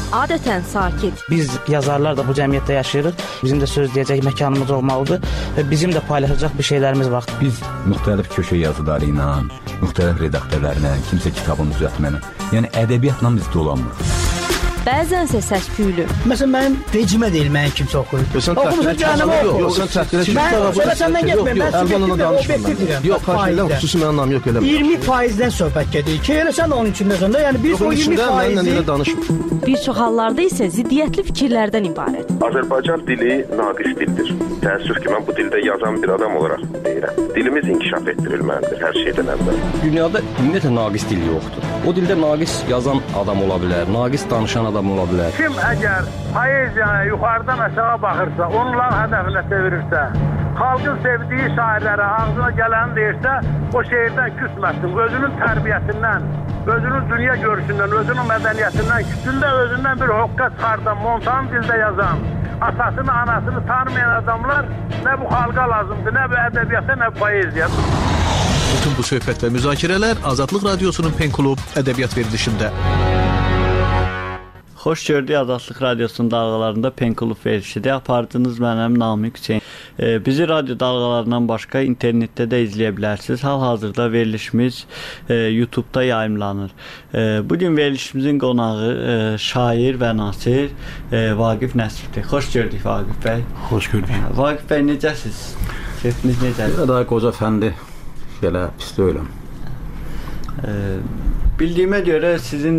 adətən sakit. Biz yazarlar da bu cəmiyyətdə yaşayırıq. Bizim də söz deyəcək məkanımız olmalıdır və bizim də paylaşacaq bir şeylərimiz var. Biz müxtəlif köşə yazıları ilə, müxtəlif redaktörlərlə, kimsə kitabını düzəltməklə, yəni ədəbiyyatla biz dolanmırıq. Bəzənsə səs-küylü. Məsələn, mənim vecimə deyil, mənim kimsə oxuyur. Oxumusan cəhənnəmə oxuyur. Yox, sən təhqilə Mən səndən getməyim, mən subjektiv və obyektiv deyirəm. Yox, faizdən xüsusi mənim anlam yox elə. 20%-dən söhbət gedir ki, elə sən onun içindəsən də, yəni biz o 20%-i... Bir çox hallarda isə ziddiyyətli fikirlərdən ibarət. Azərbaycan dili naqis dildir. Təəssüf ki, mən bu dildə yazan bir adam olaraq deyirəm. Dilimiz inkişaf etdirilməlidir hər şeydən əvvəl. Dünyada ümumiyyətlə naqis dil yoxdur. O dildə naqis yazan adam ola bilər, naqis danışan adam ola bilər. Kim əgər poeziyaya yuxarıdan aşağı baxırsa, onların hədəfinə çevirirsə, xalqın sevdiyi şairlərə ağzına gələni deyirsə, o şeirdən küsməsin. Özünün tərbiyəsindən, özünün dünya görüşündən, özünün mədəniyyətindən küsün də özündən bir hoqqa çıxardan, montan dildə yazan, atasını, anasını tanımayan adamlar nə bu xalqa lazımdır, nə bu ədəbiyyata, nə bu poeziyaya. Bütün bu söhbət və müzakirələr Azadlıq Radiosunun Pen Klub ədəbiyyat verilişində. Xoş gördük Azadlıq Radiosunun dalğalarında Pen Klub verilişidir. Apardınız mənim Namiq Hüseyn. Bizi radyo dalğalarından başqa internetdə də izləyə bilərsiniz. Hal-hazırda verilişimiz YouTube-da yayımlanır. Bugün verilişimizin qonağı şair və nasir Vaqif Nəsibdir. Xoş gördük Vaqif bəy. Xoş gördük. Vaqif bəy, necəsiz? Keyfiniz necədir? Daha qoca fəndi. Belə pis deyiləm. Bildiyimə görə sizin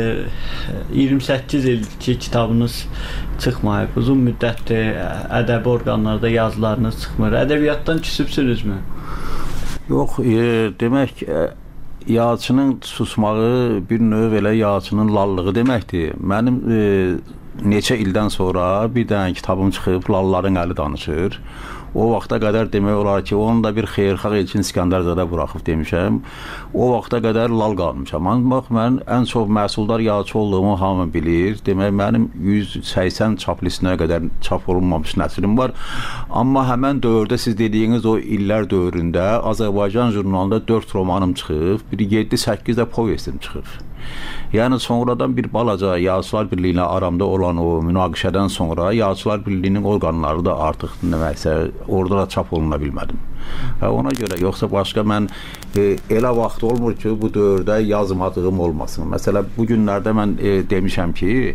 28 ilki kitabınız çıxmayıb. Uzun müddətdir ədəbi orqanlarda yazılarınız çıxmır. Ədəbiyyatdan küsübsünüzmü? Yox, demək yazıçının susmağı bir növ elə yazıçının lallığı deməkdir. Mənim neçə ildən sonra bir dənə kitabım çıxıb, lalların əli danışır. O vaxta qədər demək olar ki, onu da bir xeyirxah Elçin İskəndərzadə buraxıb demişəm. O vaxta qədər lal qalmışam. Bax, mən ən çox məhsuldar yazıcı olduğumu hamı bilir. Demək, mənim 180 çap listinə qədər çap olunmamış nəsrim var. Amma həmən dövrdə siz dediyiniz o illər dövründə Azərbaycan jurnalında 4 romanım çıxıb, bir 7-8 də povestim çıxıb. Yəni sonradan bir balaca Yazıçılar Birliyinə aramda olan o münaqişədən sonra Yazıçılar Birliyinin orqanları da artıq nəsə orada da çap oluna bilmədim. Ona görə yoxsa başqa mən elə vaxt olmur ki, bu dövrdə yazmadığım olmasın. Məsələn, bu günlərdə mən demişəm ki,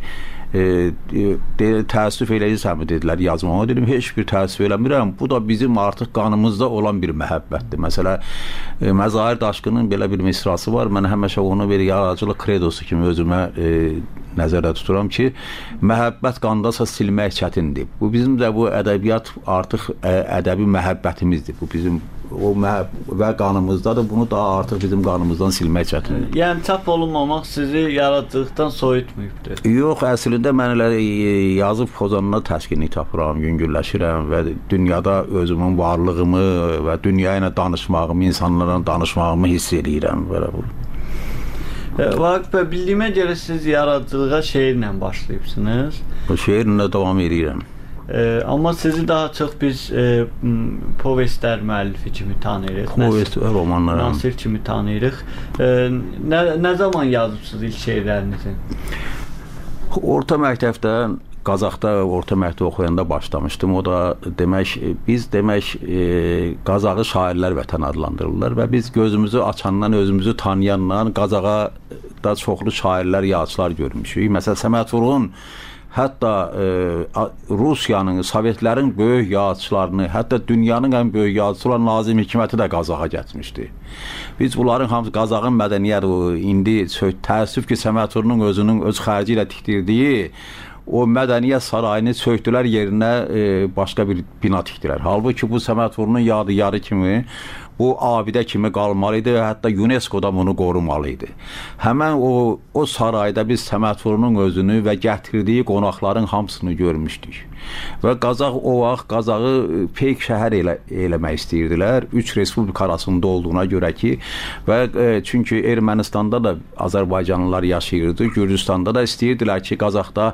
təəssüf eləyirsənmi dedilər yazmama, dedim heç bir təəssüf eləmirəm, bu da bizim artıq qanımızda olan bir məhəbbətdir. Məsələn, Məzahir Daşqının belə bir misrası var, mən həmişə onu bir yaradıcılıq kredosu kimi özümə nəzərdə tuturam ki, məhəbbət qandasa silmək çətindir. Bu bizim də bu ədəbiyyat artıq ədəbi məhəbbətimizdir. Bu bizim və qanımızdadır. Bunu da artıq bizim qanımızdan silmək çətindir. Yəni çap olunmamaq sizi yaradıcılıqdan soyutmayıbdır. Yox, əslində mən elə yazıb pozanına təskinlik tapıram, yüngülləşirəm və dünyada özümün varlığımı və dünya ilə danışmağımı, insanlarla danışmağımı hiss edirəm. Vaqif bəy, bildiyimə görə siz yaradıcılığa şeirlə başlayıbsınız. Şeirlə davam edirəm. Amma sizi daha çox biz povestlər müəllifi kimi tanıyırıq. Povest, romanlar. Nasir kimi tanıyırıq. Nə zaman yazıbsınız ilk şeirlərinizi? Orta məktəbdə, Qazaxda orta məktəb oxuyanda başlamışdım. O da demək, biz demək Qazağı şairlər vətən adlandırırlar və biz gözümüzü açandan, özümüzü tanıyandan Qazağa da çoxlu şairlər, yazıçılar görmüşük. Məsələn, Səməd Vurğun hətta Rusiyanın, Sovetlərin böyük yazıçılarını, hətta dünyanın ən böyük yazıçısı olan Nazim Hikməti də Qazağa getmişdi. Biz bunların hamısı Qazağın mədəniyyəti, indi təəssüf ki, Səməd Vurğunun özünün öz xərci ilə tikdirdiyi o mədəniyyət sarayını söktülər, yerinə başqa bir bina tikdilər. Halbuki bu Səməd Vurğunun yadigarı kimi, bu abidə kimi qalmalı idi və hətta UNESCO-da bunu qorumalı idi. Həmən o sarayda biz Səməd Vurğunun özünü və gətirdiyi qonaqların hamısını görmüşdük. Və Qazaq o vaxt Qazağı peyk şəhər eləmək istəyirdilər. 3 respublika arasında olduğuna görə ki, və çünki Ermənistanda da Azərbaycanlılar yaşayırdı, Gürcüstanda da istəyirdilər ki, Qazaxda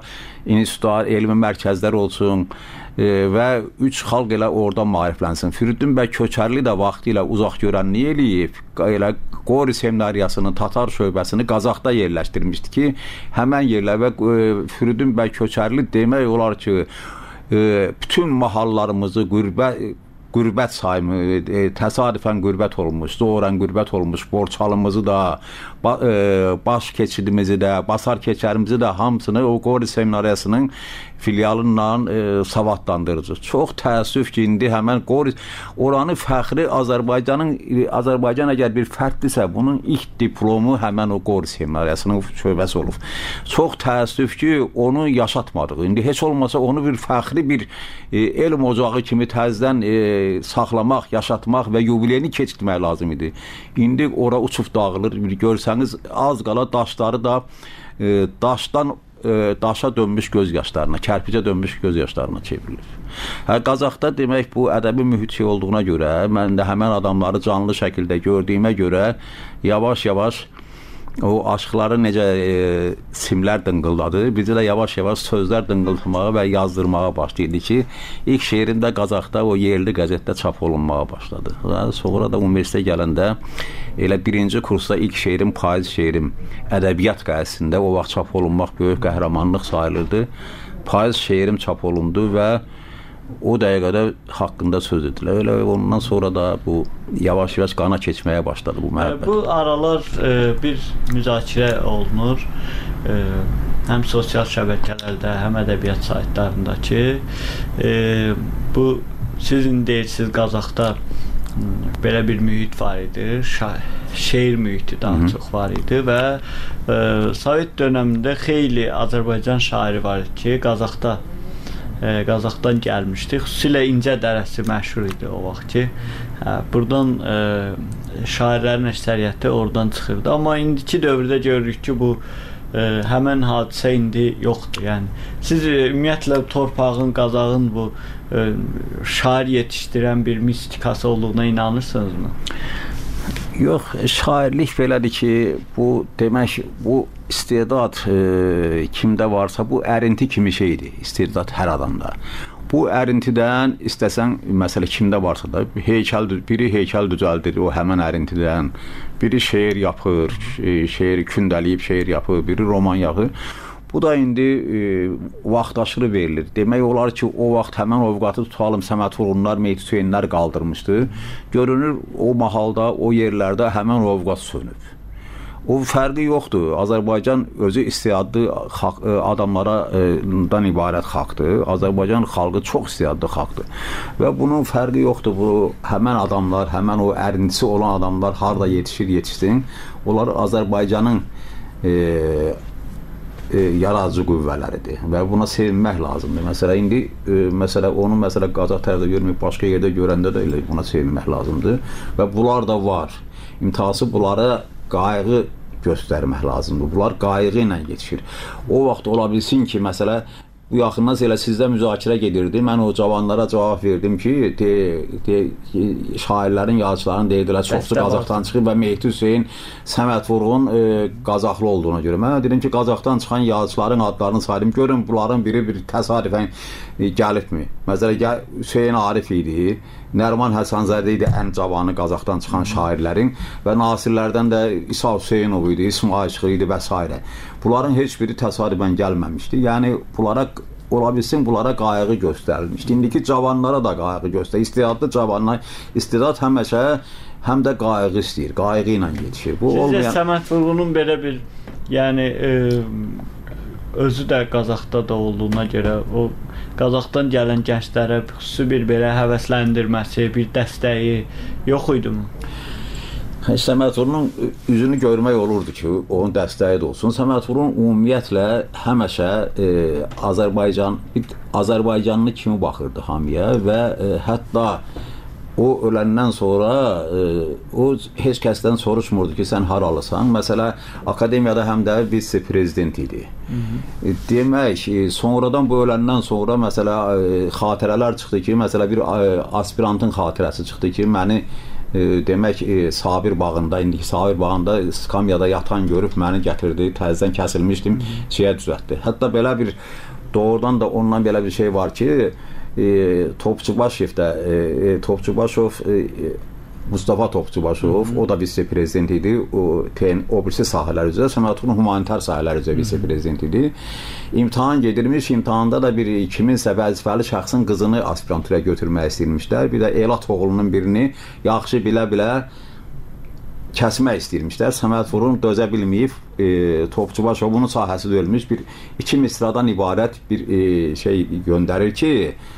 institutlar, elmi mərkəzlər olsun və 3 xalq elə orada maariflənsin. Firidun bəy Köçərli də vaxtı ilə uzaq görənliyi eləyib, elə Qori seminariyasının Tatar şöbəsini Qazaxda yerləşdirmişdi ki, həmən yerlə və Firidun bəy Köçərli demək olar ki, bütün mahallarımızı qürbət sayımı, təsadüfən qürbət olmuş, doğrudan qürbət olmuş, Borçalımızı da, baş keçidimizi də, basar keçərimizi də hamısını o Qori seminariyasının filialından savadlandırıcı. Çox təəssüf ki, indi həmən Qori, oranı fəxri Azərbaycan əgər bir fərddirsə, bunun ilk diplomu həmən o Qori seminariyasının şöbəsi olub. Çox təəssüf ki, onu yaşatmadıq. İndi heç olmasa onu bir fəxri bir elm ocağı kimi təzdən saxlamaq, yaşatmaq və yubileyini keçirmək lazım idi. İndi ora uçub dağılır. Görsəniz, az qala daşları da daşdan daşa dönmüş göz yaşlarına, kərpicə dönmüş göz yaşlarına çevrilir. Qazaxda demək bu ədəbi mühit şey olduğuna görə, mən də həmən adamları canlı şəkildə gördüyümə görə yavaş-yavaş o aşıqları necə simlər dınqıldadı, bizi də yavaş-yavaş sözlər dınqıldamağa və yazdırmağa başlaydı ki, ilk şeirim də Qazaxda o yerli qəzetdə çap olunmağa başladı. Sonra da universitetə gələndə elə birinci kursda ilk şeirim, payız şeirim ədəbiyyat qəzetində o vaxt çap olunmaq böyük qəhrəmanlıq sayılırdı. Payız şeirim çap olundu və o dəqiqədə haqqında söz edilər. Elə ondan sonra da bu yavaş-yavaş qana keçməyə başladı bu məhəbbət. Bu aralar bir müzakirə olunur. Həm sosial şəbəkələrdə, həm ədəbiyyat saytlarında ki, bu sizin deyirsiniz Qazaxda belə bir mühit var idi. Şeir mühiti daha çox var idi və Sovet dönəmində xeyli Azərbaycan şairi var idi ki, Qazaxdan gəlmişdi. Xüsusilə İncə Dərəsi məşhur idi o vaxt ki. Buradan şairlərin əksəriyyəti oradan çıxırdı. Amma indiki dövrdə görürük ki, bu həmən hadisə indi yoxdur. Yəni, siz ümumiyyətlə torpağın, Qazaxın bu şair yetişdirən bir mistikası olduğuna inanırsınızmı? Yox, şairlik belədir ki, bu demək, bu istedad kimdə varsa, bu ərinti kimi şeydir, istedad hər adamda. Bu ərintidən istəsən, məsələ kimdə varsa da, biri heykəl düzəldir o həmən ərintidən, biri şeir yapır, şeir kündəliyib şeir yapır, biri roman yapır. Bu da indi vaxtaşırı verilir. Demək olar ki, o vaxt həmən ovqatı tutalım, Səməd Vurğunlar, Mehdi Hüseynlər qaldırmışdı. Görünür, o mahalda, o yerlərdə həmən ovqat sönüb. O fərqi yoxdur. Azərbaycan özü istedadlı adamlardan ibarət xalqdır. Azərbaycan xalqı çox istedadlı xalqdır. Və bunun fərqi yoxdur. Bu həmən adamlar, həmən o ərintisi olan adamlar harda yetişsin, onlar Azərbaycanın yaradıcı qüvvələridir və buna sevinmək lazımdır. Məsələ, indi onu Qazax tərəfdə görməyib, başqa yerdə görəndə də elə buna sevinmək lazımdır və bunlar da var. İmtihası bunlara qayğı göstərmək lazımdır. Bunlar qayğı ilə yetişir. O vaxt ola bilsin ki, məsələ, bu yaxından elə sizdə müzakirə gedirdi. Mən o cavanlara cavab verdim ki, şairlərin, yazıçıların deyirdilər, çoxsu Qazaxdan çıxıb və Mehdi Hüseyn, Səməd Vurğun Qazaxlı olduğuna görə. Mən dedim ki, Qazaxdan çıxan yazıçıların adlarını saydım. Görün, bunların biri bir təsadüfən gəlibmi? Məsələ, Hüseyn Arif idi, Nərman Həsənzadə idi ən cavanı Qazaxdan çıxan şairlərin və nasirlərdən də İsa Hüseynov idi, İsmail Çıxır idi və s. Bunların heç biri təsadüfən gəlməmişdi. Yəni, ola bilsin, bunlara qayğı göstərilmişdi. İndiki cavanlara da qayğı göstərir. İstedadlı cavanlar, istedad həməşə həm də qayğı istəyir, qayğı ilə yetişir. Sizcə Səməd Vurğunun belə bir, yəni, özü də Qazaxda da olduğuna görə o Qazaxdan gələn gənclərə xüsusi bir belə həvəsləndirməsi, bir dəstəyi yox idi mi? Səməd Vurğunun üzünü görmək olurdu ki, onun dəstəyi də olsun. Səməd Vurğun ümumiyyətlə həməşə Azərbaycanlı kimi baxırdı hamıya və hətta o öləndən sonra o heç kəsdən soruşmurdu ki, sən haralısan. Məsələ, akademiyada həm də vitse-prezident idi. Demək, sonradan bu öləndən sonra məsələ, xatirələr çıxdı ki, məsələ bir aspirantın xatirəsi çıxdı ki, məni demək, Sabir bağında, indiki Sabir bağında skamyada yatan görüb məni gətirdi, təzədən kəsilmişdim, şeyə düzəltdi. Hətta belə bir doğrudan da ondan belə bir şey var ki, Topçubaşov Mustafa Topçubaşov, o da vitse-prezident idi. O birisi sahələr üzrə, Səməd Vurğun humanitar sahələr üzrə vitse-prezident idi. İmtahan gedirmiş, imtahanda da bir kiminsə vəzifəli şəxsin qızını aspiranturaya götürmək istəyirmişlər. Bir də Elat oğlunun birini yaxşı bilə-bilə kəsmək istəyirmişlər. Səməd Vurğun dözə bilməyib, Topçubaşovun sahəsi döyülmüş bir iki misradan ibarət bir şey göndərir ki,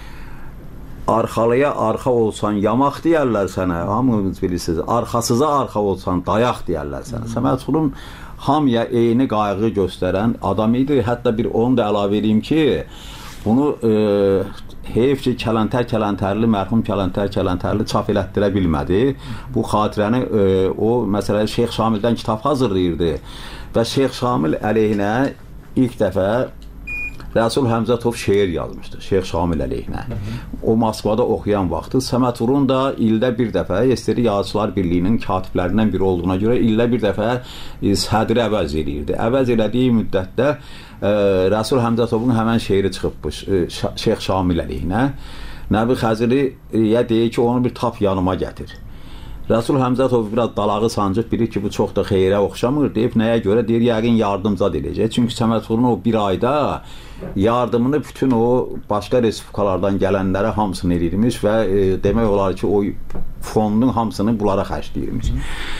arxalıya arxa olsan yamaq deyərlər sənə, hamınız bilirsiniz, arxasıza arxa olsan dayaq deyərlər sənə. Səməd Vurğun hamıya eyni qayğı göstərən adam idi. Hətta bir onu da əlavə edeyim ki, bunu heyf ki, mərhum Kələntərli çap elətdirə bilmədi. Bu xatirəni o, məsələn, Şeyx Şamildən kitab hazırlayırdı və Şeyx Şamil əleyhinə ilk dəfə Rəsul Həmzətov şeir yazmışdı, Şeyx Şamil əleyhinə. O Moskvada oxuyan vaxtı Səməd Vurğun da ildə bir dəfə SSR Yazıçılar Birliyinin katiblərindən biri olduğuna görə ildə bir dəfə sədri əvəz edirdi. Əvəz elədiyi müddətdə Rəsul Həmzətovun həmən şeiri çıxıbmış Şeyx Şamil əleyhinə. Nəbi Xəziriyə deyir ki, onu bir tap yanıma gətir. Rəsul Həmzətov biraz dalağı sancıb, bilir ki, bu çox da xeyrə oxşamır, deyib nəyə görə? Deyir, yəqin yardımcad edəcək. Çünki Səməd Vurğun o bir ayda yardımını bütün o başqa respublikalardan gələnlərə hamısını edirmiş və demək olar ki, o fondun hamısını bunlara xərcləyirmiş.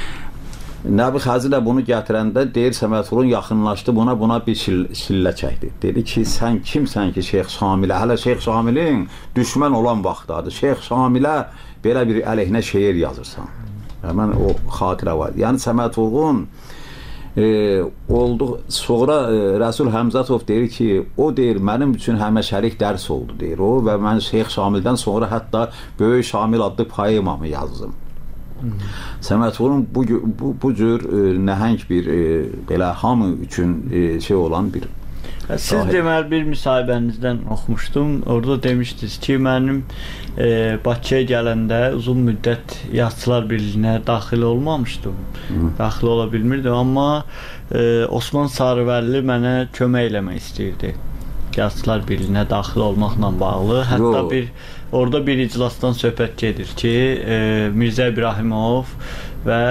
Nəbi Xəzirə bunu gətirəndə deyir, Səməd Vurğun yaxınlaşdı, buna bir şillə çəkdi. Dedi ki, sən kimsən ki, Şeyx Şamilə, hələ Şeyx Şamilin düşmən olan vaxtdadır, Şeyx Şamilə belə bir əleyhinə şeir yazırsan. Həmən o xatirə var. Yəni Səməd Vurğun oldu. Sonra Rəsul Həmzətov deyir ki, o deyir, mənim üçün həməşərik dərs oldu, deyir o, və mən Şeyx Şamildən sonra hətta Böyük Şamil adlı poemamı yazdım. Səməd Vurğun bu cür nəhəng bir belə hamı üçün şey olan bir Siz deməli bir müsahibənizdən oxumuşdum. Orada demişdiniz ki, mənim Bakıya gələndə uzun müddət Yazıçılar Birliyinə daxil olmamışdım. Daxil ola bilmirdim, amma Osman Sarıvəlli mənə kömək eləmək istəyirdi. Yazıçılar Birliyinə daxil olmaqla bağlı. Hətta orada bir iclasdan söhbət gedir ki, Mirzə İbrahimov və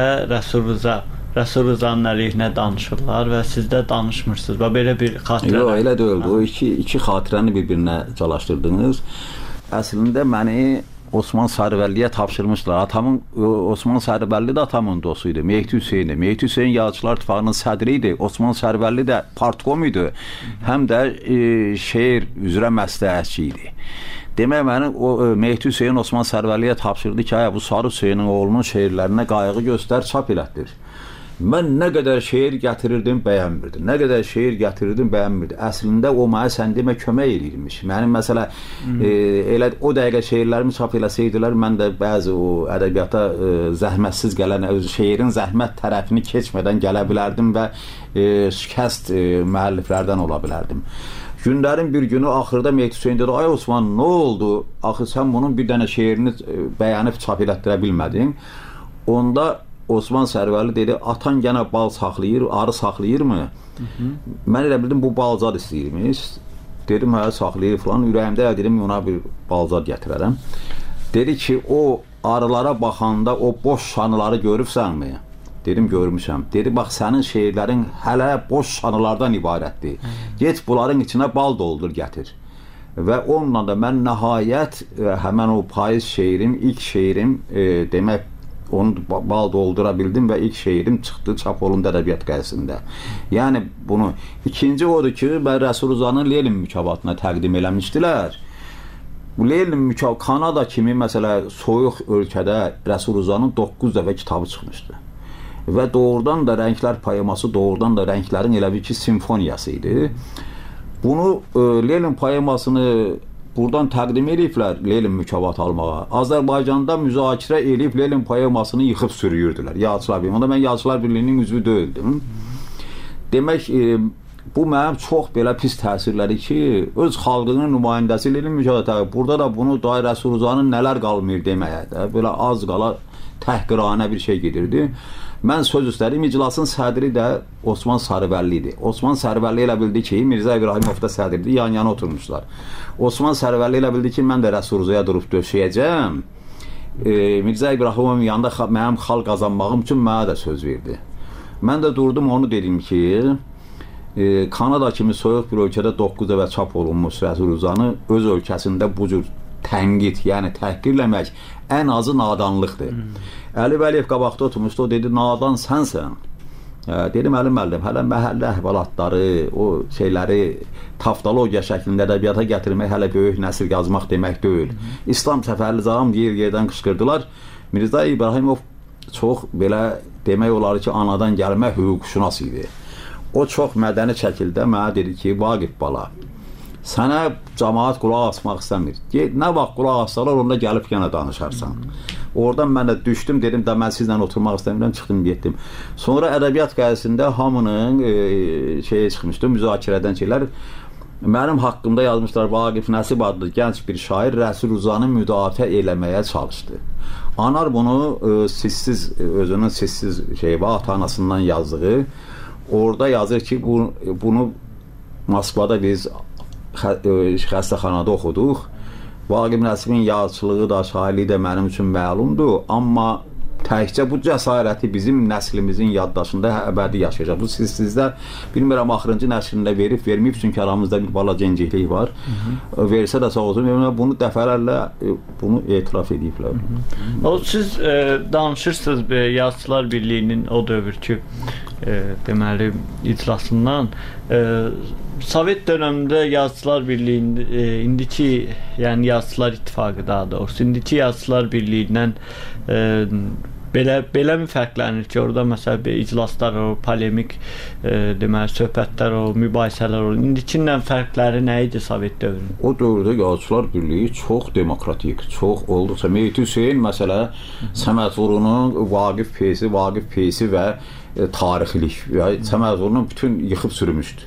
Rəsul Rızanın əleyhinə danışırlar və siz də danışmırsınız və belə bir xatirə. Yox, elə deyildi. O iki xatirəni bir-birinə calaşdırdınız. Əslində məni Osman Sarıvəlliyə tapşırmışlar. Osman Sarıvəlli də atamın dostu idi. Mehdi Hüseyn. Mehdi Hüseyn Yazıçılar İttifaqının sədri idi. Osman Sarıvəlli də partkom idi. Həm də şeir üzrə məsləhətçi idi. Demək, məni Mehdi Hüseyn Osman Sarıvəlliyə tapşırdı ki, bu Sarı Hüseynin oğlunun şeirlərinə qayğı göstər, çap elətdir. Mən nə qədər şeir gətirirdim, bəyənmirdi. Nə qədər şeir gətirirdim, bəyənmirdi. Əslində o mənə sən demə kömək edirmiş. Mənim məsələ elə o dəqiqə şeirlərimi çap eləsəydilər, mən də bəzi o ədəbiyyata zəhmətsiz gələn şeirin zəhmət tərəfini keçmədən gələ bilərdim və şikəst müəlliflərdən ola bilərdim. Günlərin bir günü axırda Mehdi Hüseyn dedi, ay Osman, nə oldu? Axı sən bunun bir dənə şeirini bəyənib çap elətdirə bilmədin. Onda Osman Sarıvəlli dedi, atan gənə bal saxlayır, arı saxlayırmı? Mən elə bildim, bu balzad istəyirmiş. Dedim, hə, saxlayır falan. Ürəyimdə dedim, ona bir balzad gətirərəm. Dedi ki, o arılara baxanda o boş şanıları görübsənmi? Dedim, görmüşəm. Dedi, bax, sənin şeirlərin hələ boş şanılardan ibarətdir. Get bunların içinə bal doldur, gətir. Və onunla da mən nəhayət həmən o payız şeirim, ilk şeirim demək, onu bal doldura bildim və ilk şeirim çıxdı çap olundu ədəbiyyat qəzetində. Yəni bunu ikinci odur ki, mən Rəsul Rızanın Lenin mükafatına təqdim eləmişdilər. Bu Lenin Kanada kimi məsələ soyuq ölkədə Rəsul Rızanın 9 dəfə kitabı çıxmışdı. Və doğrudan da Rənglər poeması doğrudan da rənglərin elə bir ki simfoniyası idi. Bunu Lenin poemasını buradan təqdim ediblər Lenin mükafatı almağa. Azərbaycanda müzakirə edib Lenin poemasını yıxıb sürüyürdülər. Yazıçılar Birliyi. Onda mən Yazıçılar Birliyinin üzvü deyildim. Demək, bu mənim çox belə pis təsirləri ki, öz xalqının nümayəndəsi Lenin mükafatı. Burada da bunu Rəsul Rızanın nələr qalmır deməyə də. Belə az qala təhqiranə bir şey gedirdi. Mən söz üstədim, iclasın sədri də Osman Sarıvəlli idi. Osman Sarıvəlli elə bildi ki, Mirzə İbrahimov da sədrdir, yan-yana oturmuşlar. Osman Sarıvəlli elə bildi ki, mən də Rəsul Ruzaya durub döşəyəcəm. Mirzə İbrahimovun yanında mənim xal qazanmağım üçün mənə də söz verdi. Mən də durdum, onu dedim ki, Kanada kimi soyuq bir ölkədə 9 dəfə çap olunmuş Rəsul Ruzanı öz ölkəsində bu cür tənqid, yəni təhqirləmək ən azı nadanlıqdır. Əli Vəliyev qabaqda oturmuşdu, o dedi, nadan sənsən. Dedim, Əli müəllim, hələ məhəllə əhvalatları, o şeyləri taftologiya şəklində ədəbiyyata gətirmək hələ böyük nəsil yazmaq demək deyil. İslam Səfərlizadəm yer-yerdən qışqırdılar. Mirzə İbrahimov çox belə demək olar ki, anadan gəlmə hüquqşünas idi. O çox mədəni şəkildə mənə dedi ki, Vaqif bala, sənə cəmaət qulaq asmaq istəmir. Nə vaxt qulaq assalar, onda gəlib yenə danışarsan. Oradan mən də düşdüm, dedim də mən sizlə oturmaq istəmirəm, çıxdım, getdim. Sonra ədəbiyyat qəzetində hamının çıxmışdı, müzakirədən şeylər. Mənim haqqımda yazmışlar, Vaqif Nəsib adlı gənc bir şair Rəsul Ruzanı müdafiə eləməyə çalışdı. Anar bunu özünün sessiz ata-anasından yazdığı, orada yazır ki, bunu Moskvada biz xəstəxanada oxuduq. Vaqif Nəsibin yazıçılığı da, şairliyi də mənim üçün məlumdur, amma təkcə bu cəsarəti bizim nəslimizin yaddaşında əbədi yaşayacaq. Bu sizdə, bilmirəm, axırıncı nəslində verib-verməyib, çünki aramızda bir balaca inciklik var. Versə də sağ olsun, bunu dəfələrlə bunu etiraf ediblər. Siz danışırsınız Yazıçılar Birliyinin o dövrki deməli iclasından. Sovet dövründə Yazıçılar Birliyinin indiki, yəni Yazıçılar İttifaqı daha doğrusu, indiki Yazıçılar Birliyindən belə mi fərqlənir ki, orada məsələn iclaslar o, polemik deməli söhbətlər o, mübahisələr o, indikindən fərqləri nə idi Sovet dövründə? O dövrdə Yazıçılar Birliyi çox demokratik, çox olduqca Mehdi Hüseyn məsələ Səməd Vurunun Vaqif Peysi və tarixilik və Səməd Vurunun bütün yıxıb sürmüşdü.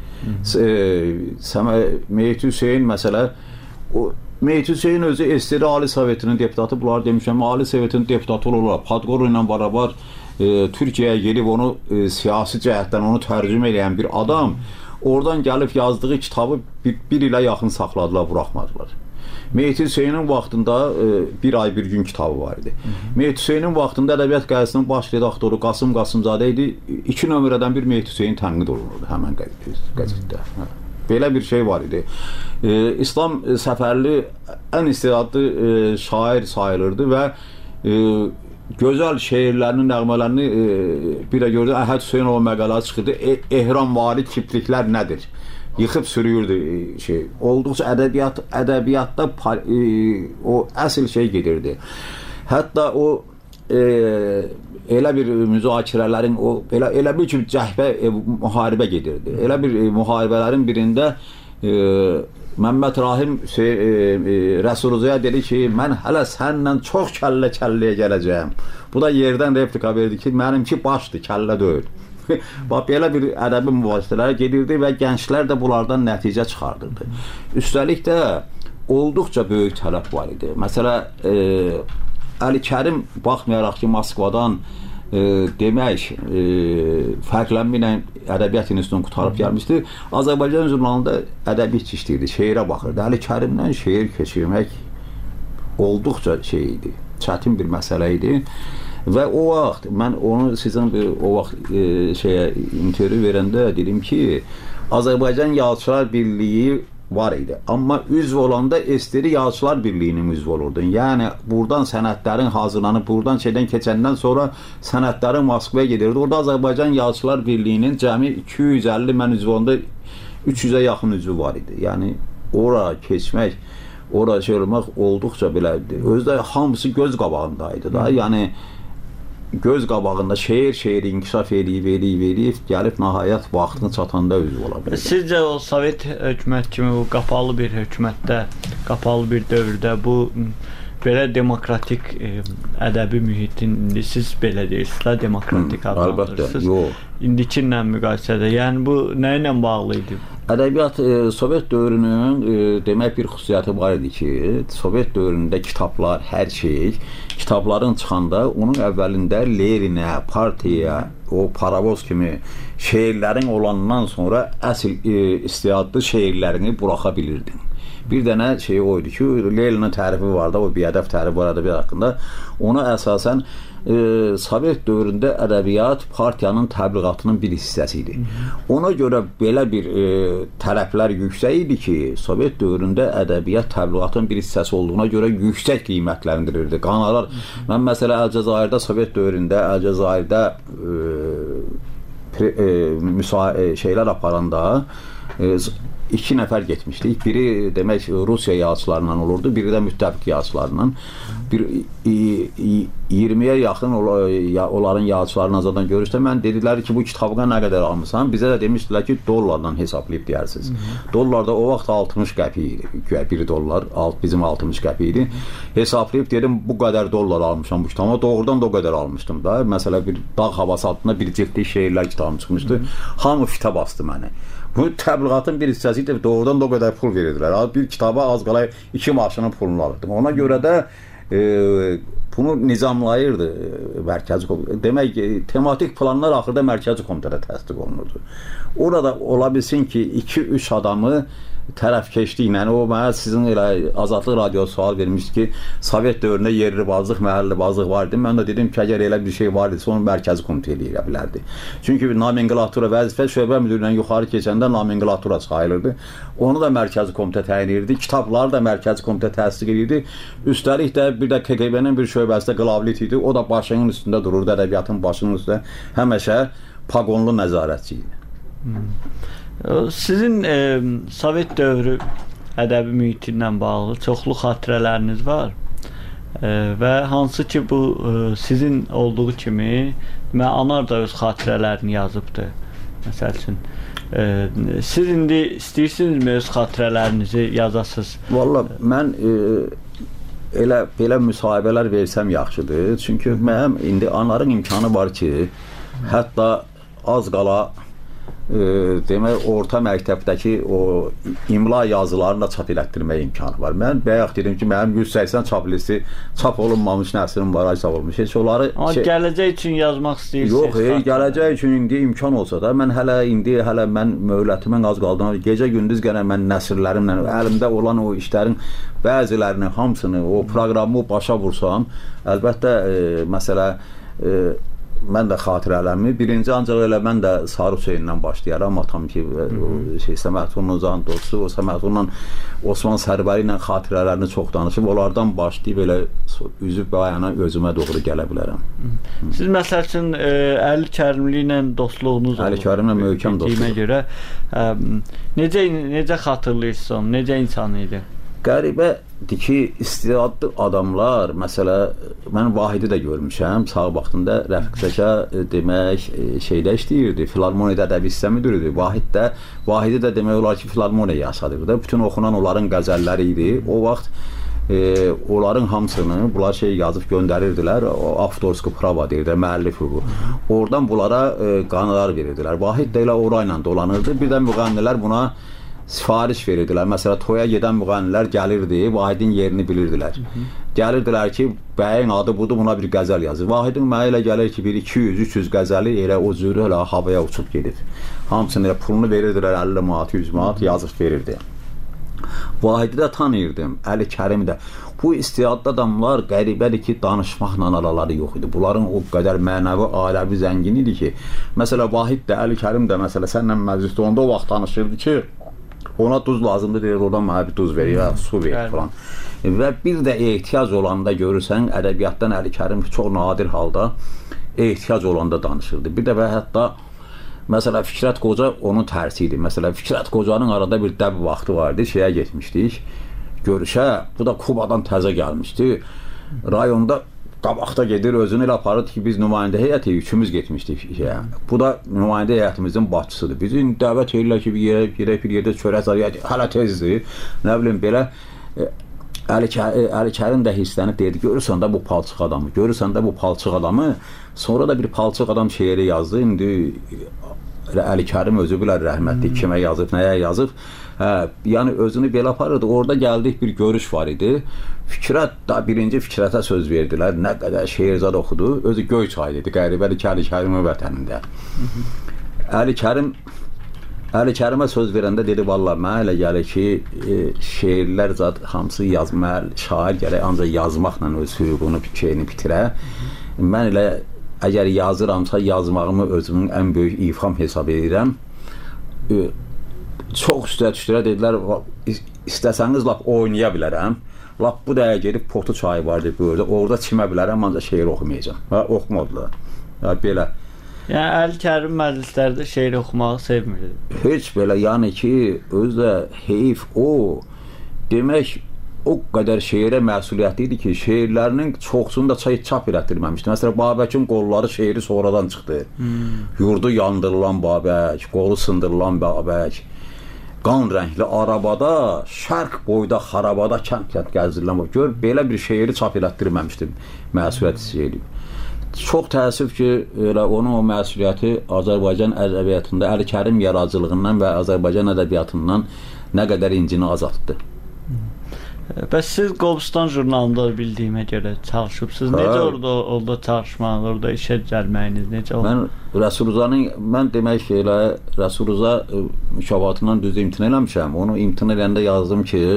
Mehdi Hüseyn məsələ Mehdi Hüseyn özü SSR Ali Sovetinin deputatı, bunlar demişəm, Ali Sovetinin deputatı olaraq Podgorno ilə beraber Türkiyəyə gelib onu siyasi cəhətdən onu tərcümə edən bir adam oradan gəlib yazdığı kitabı bir ilə yaxın saxladılar, buraxmadılar. Mehdi Hüseynin vaxtında bir ay bir gün kitabı var idi. Mehdi Hüseynin vaxtında Ədəbiyyat Qəzetinin baş redaktoru Qasım Qasımzadə idi. 2 nömrədən bir Mehdi Hüseyin tənqid olunurdu həmən qəzetdə. Belə bir şey var idi. İslam Səfərli ən istedadlı şair sayılırdı və gözəl şeirlərinin, nəğmələrini bir də gördü. Əhəd Hüseynova məqaləsi çıxırdı. Ehramvari kipliklər nədir? Yıxıb sürüyürdü şey. Olduqca ədəbiyyatda o əsl şey gedirdi. Hətta o elə bir müzakirələrin elə bir ki cəhbə müharibə gedirdi. Elə bir müharibələrin birində Məmməd Rahim Rəsul Ruzaya dedi ki, mən hələ səndən çox kəllə-kəlləyə gələcəyəm. Bu da yerdən replika verdi ki, mənimki başdır, kəllə deyil. Belə bir ədəbi mübahisələr gedirdi və gənclər də bunlardan nəticə çıxardırdı. Üstəlik də olduqca böyük tələb var idi. Məsələ Əli Kərim baxmayaraq ki, Moskvadan demək fərqlənməklə Ədəbiyyat İnstitutunu qutarıb gəlmişdi. Azərbaycan jurnalında ədəbiyyat işləyirdi, şeirə baxırdı. Əli Kərimdən şeir keçirmək olduqca şey idi, çətin bir məsələ idi. Və o vaxt, mən onu sizin o vaxt intervyu verəndə dedim ki, Azərbaycan Yazıçılar Birliyi var idi. Amma üzv olanda SSR Yazıçılar Birliyinin üzv olurdu. Yəni, buradan sənədlərin hazırlanıb, buradan şeydən keçəndən sonra sənədlərin Moskvaya gedirdi. Orada Azərbaycan Yazıçılar Birliyinin cəmi 250, mən üzv olanda 300-ə yaxın üzvü var idi. Yəni, ora keçmək, ora şey olmaq olduqca belədir. Özdə hamısı göz qabağındaydı da. Yəni, göz qabağında şeir inkişaf eləyib, gəlib nəhayət vaxtını çatanda üzv ola bilər. Sizcə o Sovet hökumət kimi bu qapalı bir hökumətdə, qapalı bir dövrdə bu belə demokratik ədəbi mühitin, siz belə deyirsiniz, demokratik adlandırırsınız. İndikinlə müqayisədə, yəni bu nə ilə bağlı idi? Ədəbiyyat Sovet dövrünün demək bir xüsusiyyəti var idi ki, Sovet dövründə kitablar, hər şey, kitabların çıxanda onun əvvəlində Leninə, partiyaya, o paravoz kimi şeirlərin olandan sonra əsl istedadlı şeirlərini buraxa bilirdin. Bir dənə şey o idi ki, Leninin tərifi vardı, o biədəf tərifi var ədəbiyyat haqqında. Ona əsasən Sovet dövründə ədəbiyyat partiyanın təbliğatının bir hissəsi idi. Ona görə belə bir tələblər yüksək idi ki, Sovet dövründə ədəbiyyat təbliğatın bir hissəsi olduğuna görə yüksək qiymətləndirilirdi. Qanalar, mən məsələ Əlcəzairdə, Sovet dövründə Əlcəzairdə şeylər aparanda 2 nəfər getmişdik. Biri demək Rusiya yazıçılarından olurdu, biri də müttəfiq yazıçılarından. 20-yə yaxın onların yazıçılarından zaten görüşdə mən dedilər ki, bu kitabına nə qədər almışsan? Bizə də demişdilər ki, dollardan hesablayıb deyirsiniz. Dollarda o vaxt 60 qəpik idi. 1 dollar, bizim 60 qəpik idi. Hesablayıb dedim, bu qədər dollar almışam bu kitabı. Doğrudan da o qədər almışdım da. Məsələ bir dağ havası altında bir ciltli şeirlər kitabım çıxmışdı. Hamı fitə bastı məni. Bu təbliğatın bir hissəsi də doğrudan da o qədər pul verirdilər. Bir kitaba az qala 2 maaşının pulunu alırdım. Ona görə də bunu nizamlayırdı mərkəzi komitə. Demək, tematik planlar axırda mərkəzi komitədə təsdiq olunurdu. Orada ola bilsin ki, 2-3 adamı tərəfkeşliklə, o mənə sizin elə Azadlıq radiosu sual vermişdi ki, Sovet dövründə yerli bazlıq, məhəlli bazlıq var idi. Mən də dedim ki, əgər elə bir şey var idisə, onu mərkəzi komitə eləyə bilərdi. Çünki nomenklatura vəzifə şöbə müdüründən yuxarı keçəndə nomenklatura sayılırdı. Onu da mərkəzi komitə təyin edirdi. Kitabları da mərkəzi komitə təsdiq edirdi. Üstəlik də bir də KGB-nin bir şöbəsi də qlavlit idi. O da başının üstündə dururdu, ədəbiyyatın başının üstündə. Həmişə paqonlu nəzarətçi idi. Sizin Sovet dövrü ədəbi mühiti ilə bağlı çoxlu xatirələriniz var və hansı ki bu sizin olduğu kimi Anar da öz xatirələrini yazıbdır. Məsəl üçün siz indi istəyirsinizmi öz xatirələrinizi yazasınız? Valla mən elə belə müsahibələr versəm yaxşıdır. Çünki mənim indi Anarın imkanı var ki, hətta az qala demək, orta məktəbdəki o imla yazılarını da çap elətdirmək imkanı var. Mən bayaq dedim ki, mənim 180 çap listi çap olunmamış nəsrim var, çap olmuş. Heç onları... Amma gələcək üçün yazmaq istəyirsiniz? Yox, gələcək üçün indi imkan olsa da, mən hələ mən möhlətimin az qaldığına, gecə-gündüz gənə mən nəsrlərimlə, əlimdə olan o işlərin bəzilərini, hamısını, o proqramı başa vursam, əlbəttə, məsələ, mən də xatirələrimi, birinci ancaq elə mən də Sarı Hüseyndən başlayaram, atam ki, Səməhdunun can dostu, o Səməhdunla Osman Sərbəri ilə xatirələrini çox danışıb, onlardan başlayıb elə üzüb bayana özümə doğru gələ bilərəm. Siz məsəl üçün Əli Kərimli ilə dostluğunuz olur. Əli Kərimlə möhkəm dostluq. Görə necə xatırlayırsınız onu, necə insan idi? Qəribədir ki, istedadlı adamlar, məsələ, mən Vahidi də görmüşəm, sağ vaxtında Rəfiq Zəka demək, şeydə işləyirdi, filarmoniyada ədəbi hissə müdürüdür. Vahidi də demək olar ki, filarmoniya yaşadırdı. Bütün oxunan onların qəzəlləri idi. O vaxt onların hamısını bunlar şey yazıb göndərirdilər, avtorski prava deyirdilər, müəllif hüququ. Oradan bunlara qanalar verirdilər. Vahid də elə orayla dolanırdı. Bir də müğənnilər buna sifariş verirdilər. Məsələ, toya gedən müğənnilər gəlirdi, Vahidin yerini bilirdilər. Gəlirdilər ki, bəyin adı budur, buna bir qəzəl yazır. Vahidin mənə elə gəlir ki, bir 200-300 qəzəli elə o cürü elə havaya uçub gedir. Hamısını elə pulunu verirdilər, 50 manat, 100 manat yazıb verirdi. Vahidi də tanıyırdım, Əli Kərimi də. Bu istedadlı adamlar qəribədir ki, danışmaqla araları yox idi. Bunların o qədər mənəvi, ailəvi zəngin idi ki, məsələ, Vahid də, Əli Kərim də, məsələ, sənlə məclisdə onda o vaxt danışırdı ki, ona duz lazımdır, deyir, oradan mənə bir duz verir, su verir falan. Və bir də ehtiyac olanda görürsən, ədəbiyyatdan Əli Kərim çox nadir halda ehtiyac olanda danışırdı. Bir də və hətta, məsələ, Fikrət Qoca onun tərsi idi. Məsələ, Fikrət Qocanın arada bir dəb vaxtı vardı, şeyə getmişdik, görüşə, bu da Kubadan təzə gəlmişdi. Rayonda qabaqda gedir, özünü elə aparır ki, biz nümayəndə heyəti üçümüz getmişdik. Bu da nümayəndə heyətimizin başçısıdır. Bizi dəvət edirlər ki, bir yerdə çörək zarıyaq, hələ tezdir. Nə bilim, belə Əli Kərim də hissənib deyirdi, görürsən də bu palçıq adamı, görürsən də bu palçıq adamı. Sonra da bir palçıq adam şeiri yazdı. İndi Əli Kərim özü bilər rəhmətli kimə yazıb, nəyə yazıb. Yəni özünü belə aparırdı. Orada gəldik, bir görüş var idi. Birinci Fikrətə söz verdilər. Nə qədər şeirzad oxudu. Özü Göyçay idi. Qəribədir ki, Əli Kərimin vətənində. Əli Kərimə söz verəndə dedi, vallahi mənə elə gəlir ki, şeirlər zat hamısı yazmalı, şair gərək ancaq yazmaqla öz hüququnu, şeyini bitirə. Mən elə əgər yazıramsa, yazmağımı özümün ən böyük ifham hesab edirəm. Çox üstə düşdürə dedilər, istəsəniz lap oynaya bilərəm. Lap bu dəqiqə gedib Potu çayı vardı burada, orada çimə bilərəm, ancaq şeir oxumayacam. Oxumadılar. Belə. Yəni Əli Kərim məclislərdə şeir oxumağı sevmirdi. Heç belə, yəni ki, özü də heyf o, demək o qədər şeirə məsuliyyətli idi ki, şeirlərinin çoxsunu da çap elətdirməmişdi. Məsələn, Babəkin qolları şeiri sonradan çıxdı. Yurdu yandırılan Babək, qolu sındırılan Babək, qan rəngli arabada, şərq boyda xarabada kənd gəzdirilən. Gör, belə bir şeiri çap elətdirməmişdi, məsuliyyət hiss edib. Çox təəssüf ki, onun o məsuliyyəti Azərbaycan ədəbiyyatında Əli Kərim yaradıcılığından və Azərbaycan ədəbiyyatından nə qədər incini azaltdı. Bəs siz Qobustan jurnalında bildiyimə görə çalışıbsınız. Necə orada çalışmaq, orada işə gəlməyiniz necə oldu? Mən Rəsuluzanın, mən demək ki, elə Rəsuluza mükafatından düz imtina eləmişəm. Onu imtina edəndə yazdım ki,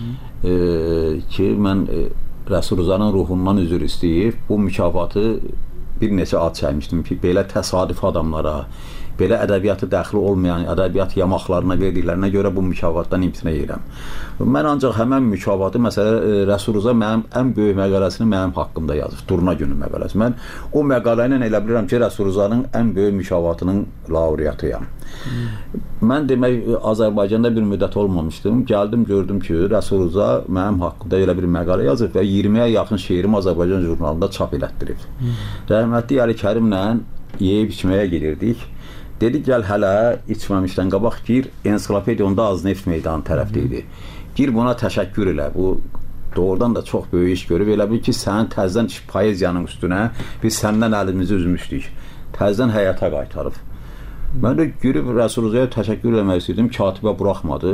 mən Rəsuluzanın ruhundan üzr istəyib, bu mükafatı bir neçə ad çəkmişdim ki, belə təsadüf adamlara, belə ədəbiyyatı dəxli olmayan, ədəbiyyat yamaqlarına verdiklərinə görə bu mükafatdan imtina edirəm. Mən ancaq həmən mükafatı, məsələ Rəsuluza mənim ən böyük məqaləsini mənim haqqımda yazıb, Durna günü məqaləsi. Mən o məqalə ilə elə bilirəm ki, Rəsuluzanın ən böyük mükafatının laureatıyam. Mən demək, Azərbaycanda bir müddət olmamışdım. Gəldim, gördüm ki, Rəsuluza mənim haqqımda elə bir məqalə yazıb və 20-yə yaxın şeirim Azərbaycan jurnalında çap elətdirib. Rəhmətli Əli Kərimlə yeyib içməyə gedirdik. Dedi, gəl hələ içməmişdən qabaq gir, ensiklopediya onda Azneft meydanı tərəfdə idi. Gir buna təşəkkür elə. Bu doğrudan da çox böyük iş görüb. Elə bil ki, sənin təzdən poeziyanın üstünə biz səndən əlimizi üzmüşdük. Təzdən həyata qaytarıb. Mən də girib Rəsuluzaya təşəkkür eləmək istəyirdim. Katibə buraxmadı.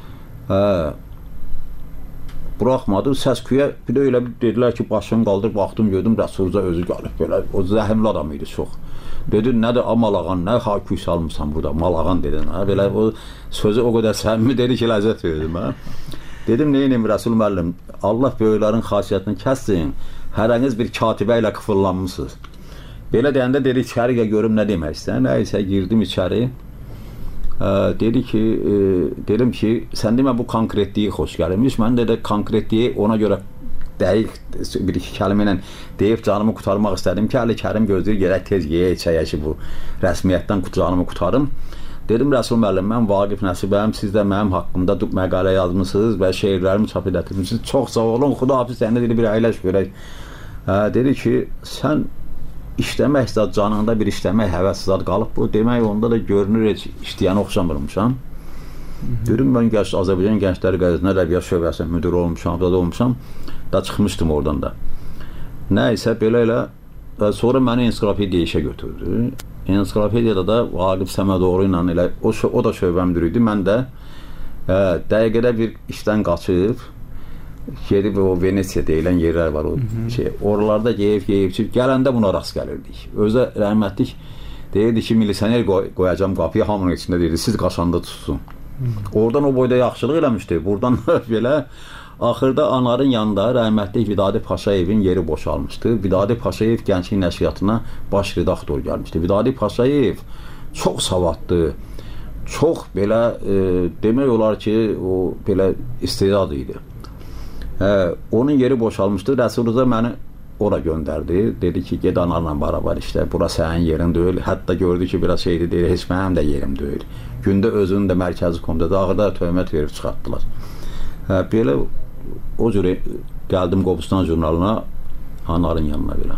Buraxmadı. Səsküyə bir də elə dedilər ki, başını qaldırıb, baxdım, gördüm, Rəsuluza özü qalıb. Belə, o zəhimli adam idi çox. Dedi, nədir, malağan, nə hakü salmışsan burada, malağan dedin. Belə o sözü o qədər səmimi dedi ki, ləzzət verdim. Dedim, neyim Rəsul müəllim, Allah böyüklərin xasiyyətini kəssin, hərəniz bir katibə ilə qıfırlanmışsınız. Belə deyəndə dedi, içəri görüm nə demək istəyən. Nəysə, girdim içəri. Dedi ki, dedim ki, sən demə bu konkretliyi xoş gəlmiş. Mən də konkretliyi ona görə dəqiq bir-iki kəlmə ilə deyib canımı qutarmaq istədim ki, Əli Kərim gözləyir, gerək tez yeyə içəyə ki, bu rəsmiyyətdən canımı qutarım. Dedim, Rəsul müəllim, mən Vaqif Nəsibəm, siz də mənim haqqımda məqalə yazmışsınız və şeirlərimi çap edətmişsiniz. Çox sağ olun, Xudahafiz səndə dedi, bir əyləş görək. Dedi ki, sən işləmək zad, canında bir işləmək həvəsi zad qalıb bu. Demək, onda da görünür, heç işləyəni oxşamırmışam. Dedim, mən Azərbaycan Gəncləri Qəzetinin ədəbiyyat şöbəsinin müdürü olmuşam, da olmuşam. Da çıxmışdım oradan da. Nəysə, belə elə. Sonra məni ensiklopediya işə götürdü. Ensiklopediyada da Vaqif Səmədoğlu ilə elə, o da şöbə müdürü idi. Mən də dəqiqədə bir işdən qaçıb, gedib o Venesiya deyilən yerlər var, oralarda yeyib, gələndə buna rast gəlirdik. Özə rəhmətlik deyirdi ki, milisioner qoyacam qapıya, hamının içində deyirdi, siz qaçanda tutsun. Oradan o boyda yaxşılıq eləmişdi, buradan belə. Axırda Anarın yanında rəhmətlik Vidadi Paşayevin yeri boşalmışdı. Vidadi Paşayev Gənclik Nəşriyyatına baş redaktor gəlmişdi. Vidadi Paşayev çox savadlı, çox belə demək olar ki, o belə istedad idi. Onun yeri boşalmışdı. Rəsuluza məni ora göndərdi. Dedi ki, ged Anarla beraber işte, bura sənin yerin deyil. Hətta gördü ki, biraz şeydi deyil, heç mənim də yerim deyil. Gündə özünün də mərkəzi komitədə ağırda töhmət verib çıxartdılar. Belə o cürə gəldim Qobustan jurnalına, Anarın yanına belə.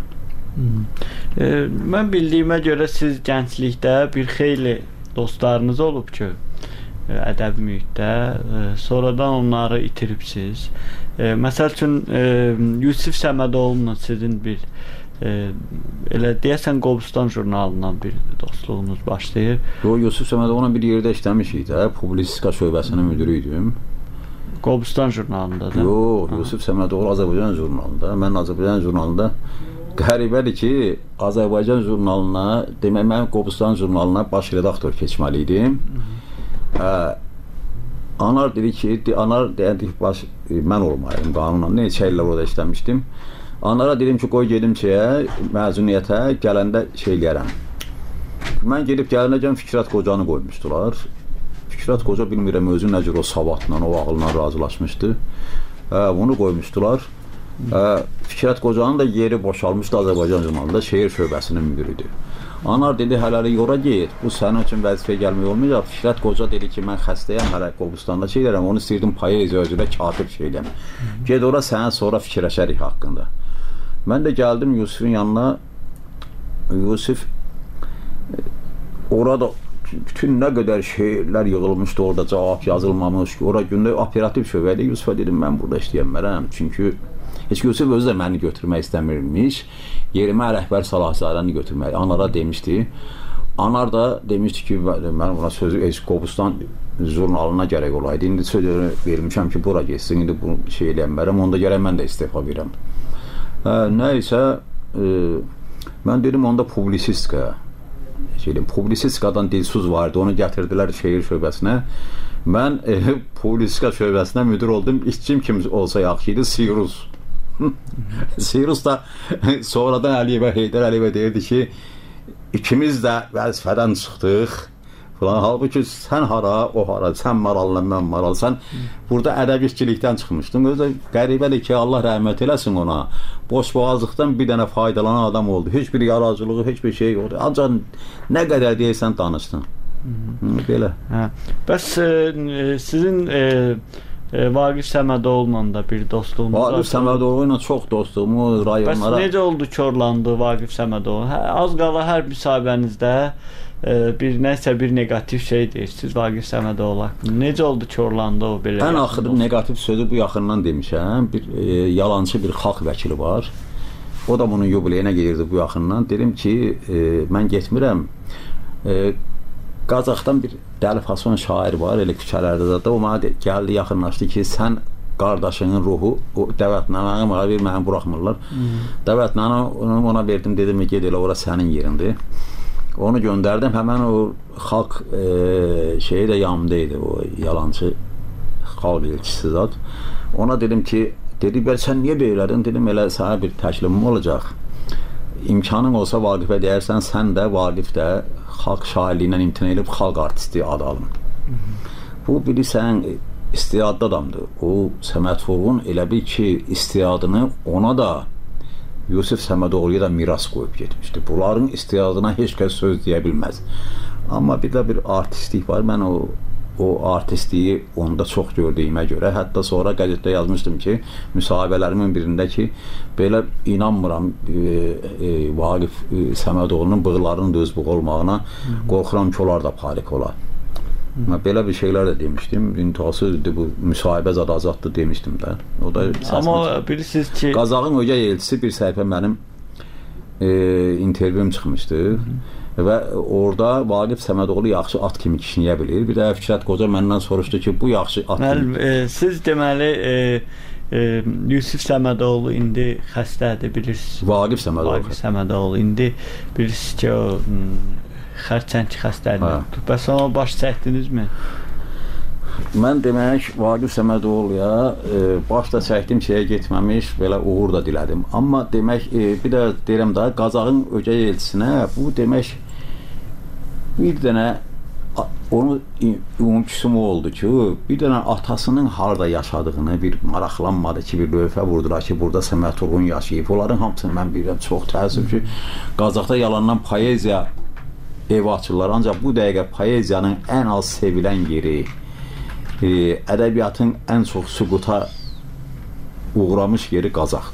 Mən bildiyimə görə siz gənclikdə bir xeyli dostlarınız olub ki, ədəbi mühitdə, sonradan onları itiribsiz. Məsəl üçün Yusif Səmədoğlu'nun sizin bir Elə deyəsən Qobustan jurnalından bir dostluğunuz başlayır. Yusuf Səmədoğlu'na bir yerdə işləmişik də, publisistika şöbəsinin müdürü idim. Qobustan jurnalında da? Yusuf Səmədoğlu Azərbaycan jurnalında. Mən Azərbaycan jurnalında qəribədir ki, Azərbaycan jurnalına, demək mən Qobustan jurnalına baş redaktor keçməli idim. Anar dedi ki, mən olmayayım qanunla, neçə illər orada işləmişdim. Anlara dedim ki, qoy gedim məzuniyyətə, gələndə eləyərəm. Mən gedib gələnəcəm Fikrət Qocanı qoymuşdular. Fikrət Qoca bilmirəm özü nə cür o savadla, o ağılla razılaşmışdı. Bunu qoymuşdular. Fikrət Qocanın da yeri boşalmışdı Azərbaycan jurnalında, şehir şöbəsinin müdürüdür. Anar dedi, hələlik ora get, bu sənin üçün vəzifəyə gəlmək olmayacaq. Fikrət Qoca dedi ki, mən xəstəyəm, hələ Qobustanda eləyərəm, onu istəyirdim poeziya özülə katib eləyəm. Ged ora, sənə sonra fikirləşərik haqqında. Mən də gəldim Yusuf'un yanına. Yusuf orada bütün nə qədər şeylər yığılmışdı, orada cavab yazılmamış. Orada gündə operativ şöbədə Yusuf'a dedim, mən burada işləyəmərəm. Çünki heç Yusuf özü də məni götürmək istəmirmiş. Yerimə rəhbər Salahzadəni götürmək. Anara demişdi. Anar da demişdi ki, mən buna sözü Qobustan jurnalına gərək olaydı. İndi sözü vermişəm ki, bura geçsin, indi bunu eləyəmərəm. Onda gərək mən də istifa verəm. Nəysə, mən dedim, onda publisistika. Publisistikadan Dilsuz vardı, onu gətirdilər şehir şöbəsinə. Mən publisistika şöbəsinə müdür oldum. İşçim kim olsa yaxşıydı, Sirus. Sirus da sonradan Heydər Əliyevə deyirdi ki, ikimiz də vəzifədən çıxdıq. Halbuki sən hara, o hara, sən maralına, mən maral. Sən burada ədəbiyyatçilikdən çıxmışdın. Özü qəribədir ki, Allah rəhmət eləsin ona. Boşboğazlıqdan bir dənə faydalanan adam oldu. Heç bir yaradıcılığı, heç bir şey oldu. Ancaq nə qədər deyirsən danışdın. Belə. Bəs sizin Vaqif Səmədoğlu'la da bir dostluğunuz var. Vaqif Səmədoğlu'yla çox dostluğumu rayonlara... Bəs necə oldu körlandı Vaqif Səmədoğlu? Az qala hər müsahibənizdə nəsə bir negativ şey deyirsiniz Vaqif Səmədoğlu haqqında. Necə oldu körlandı o belə? Ən axırı negativ sözü bu yaxından demişəm. Bir yalancı bir xalq vəkili var. O da bunun yubileyinə gedirdi bu yaxından. Dedim ki, mən getmirəm. Qazaxdan bir Dəli Fason şair var, elə küçələrdə də. O mənə gəldi, yaxınlaşdı ki, sən qardaşının ruhu, o dəvətnaməni mənə bir, məni buraxmırlar. Dəvətnaməni ona verdim, dedim, ged elə, ora sənin yerindir. Onu göndərdim, həmən o xalq şeyi də yanımdaydı, o yalancı xalq elçisi zat. Ona dedim ki, dedi, sən niyə beylədin? Dedim, elə sənə bir təklimim olacaq. İmkanın olsa Vaqifə deyərsən, sən də Vaqif də xalq şairliyindən imtina edib xalq artisti adı alın. Bu bilirsən istiyadlı adamdır. O Səməd Vurğun elə bil ki, istiyadını ona da Yusuf Səmədoğlu'ya da miras qoyub getmişdi. Bunların istiyadına heç kəs söz deyə bilməz. Amma bir də bir artistlik var. Mən o artistliyi onda çox gördüyümə görə, hətta sonra qəzetdə yazmışdım ki, müsahibələrimin birində ki, belə inanmıram Vaqif Səmədoğlu'nun bığlarının da özbüq olmağına, qorxuram ki, onlar da parik olar. Belə bir şeylər də demişdim. İntihası bu müsahibə zad azaddır demişdim də. O da amma bilirsiniz ki, Qazaxın ögey elçisi bir səhifə mənim intervyum çıxmışdı. Və orada Vaqif Səmədoğlu yaxşı at kimi kişniyə bilir. Bir də Fikrət Qoca məndən soruşdu ki, bu yaxşı at kimi... Siz deməli Yusuf Səmədoğlu indi xəstədir, bilirsiniz. Vaqif Səmədoğlu indi bilirsiniz ki, o xərçəng xəstəliyi. Bəs ona baş çəkdinizmi? Mən demək Vaqif Səmədoğlu'ya başda çəkdim şeyə getməmiş, belə uğur da dilədim. Amma demək, bir də deyirəm daha, Qazaxın ögey elçisinə bu demək bir dənə onun ümumküsümü oldu ki, bir dənə atasının harda yaşadığını bir maraqlanmadı ki, bir lövhə vurdular ki, burada Səməd Vurğun yaşayıb. Onların hamısını mən bilirəm, çox təəssüf ki, Qazaxda yalandan poeziya ev açırlar. Ancaq bu dəqiqə poeziyanın ən az sevilən yeri, ədəbiyyatın ən çox süquta uğramış yeri Qazaxdır.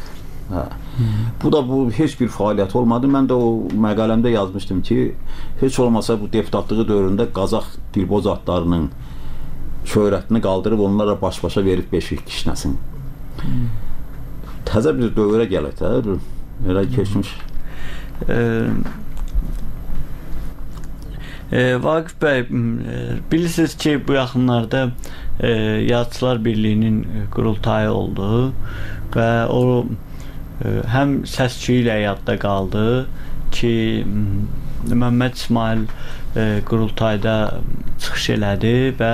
Bu da heç bir fəaliyyət olmadı. Mən də o məqaləmdə yazmışdım ki, heç olmasa bu deputatlığı dövründə Qazax dilboz adlarının şöhrətini qaldırıb onlara baş-başa verib beşik kişnəsin. Təzə bir dövrə gələk də, elə keçmiş. Vaqif bəy, bilirsiniz ki, bu yaxınlarda Yazıçılar Birliyinin qurultayı oldu və o həm səs-küyü ilə yadda qaldı ki, Məmməd İsmail qurultayda çıxış elədi və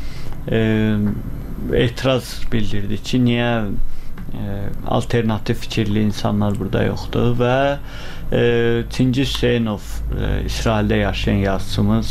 etiraz bildirdi ki, niyə alternativ fikirli insanlar burada yoxdur və Çingiz Hüseynov, İsraildə yaşayan yazıçımız,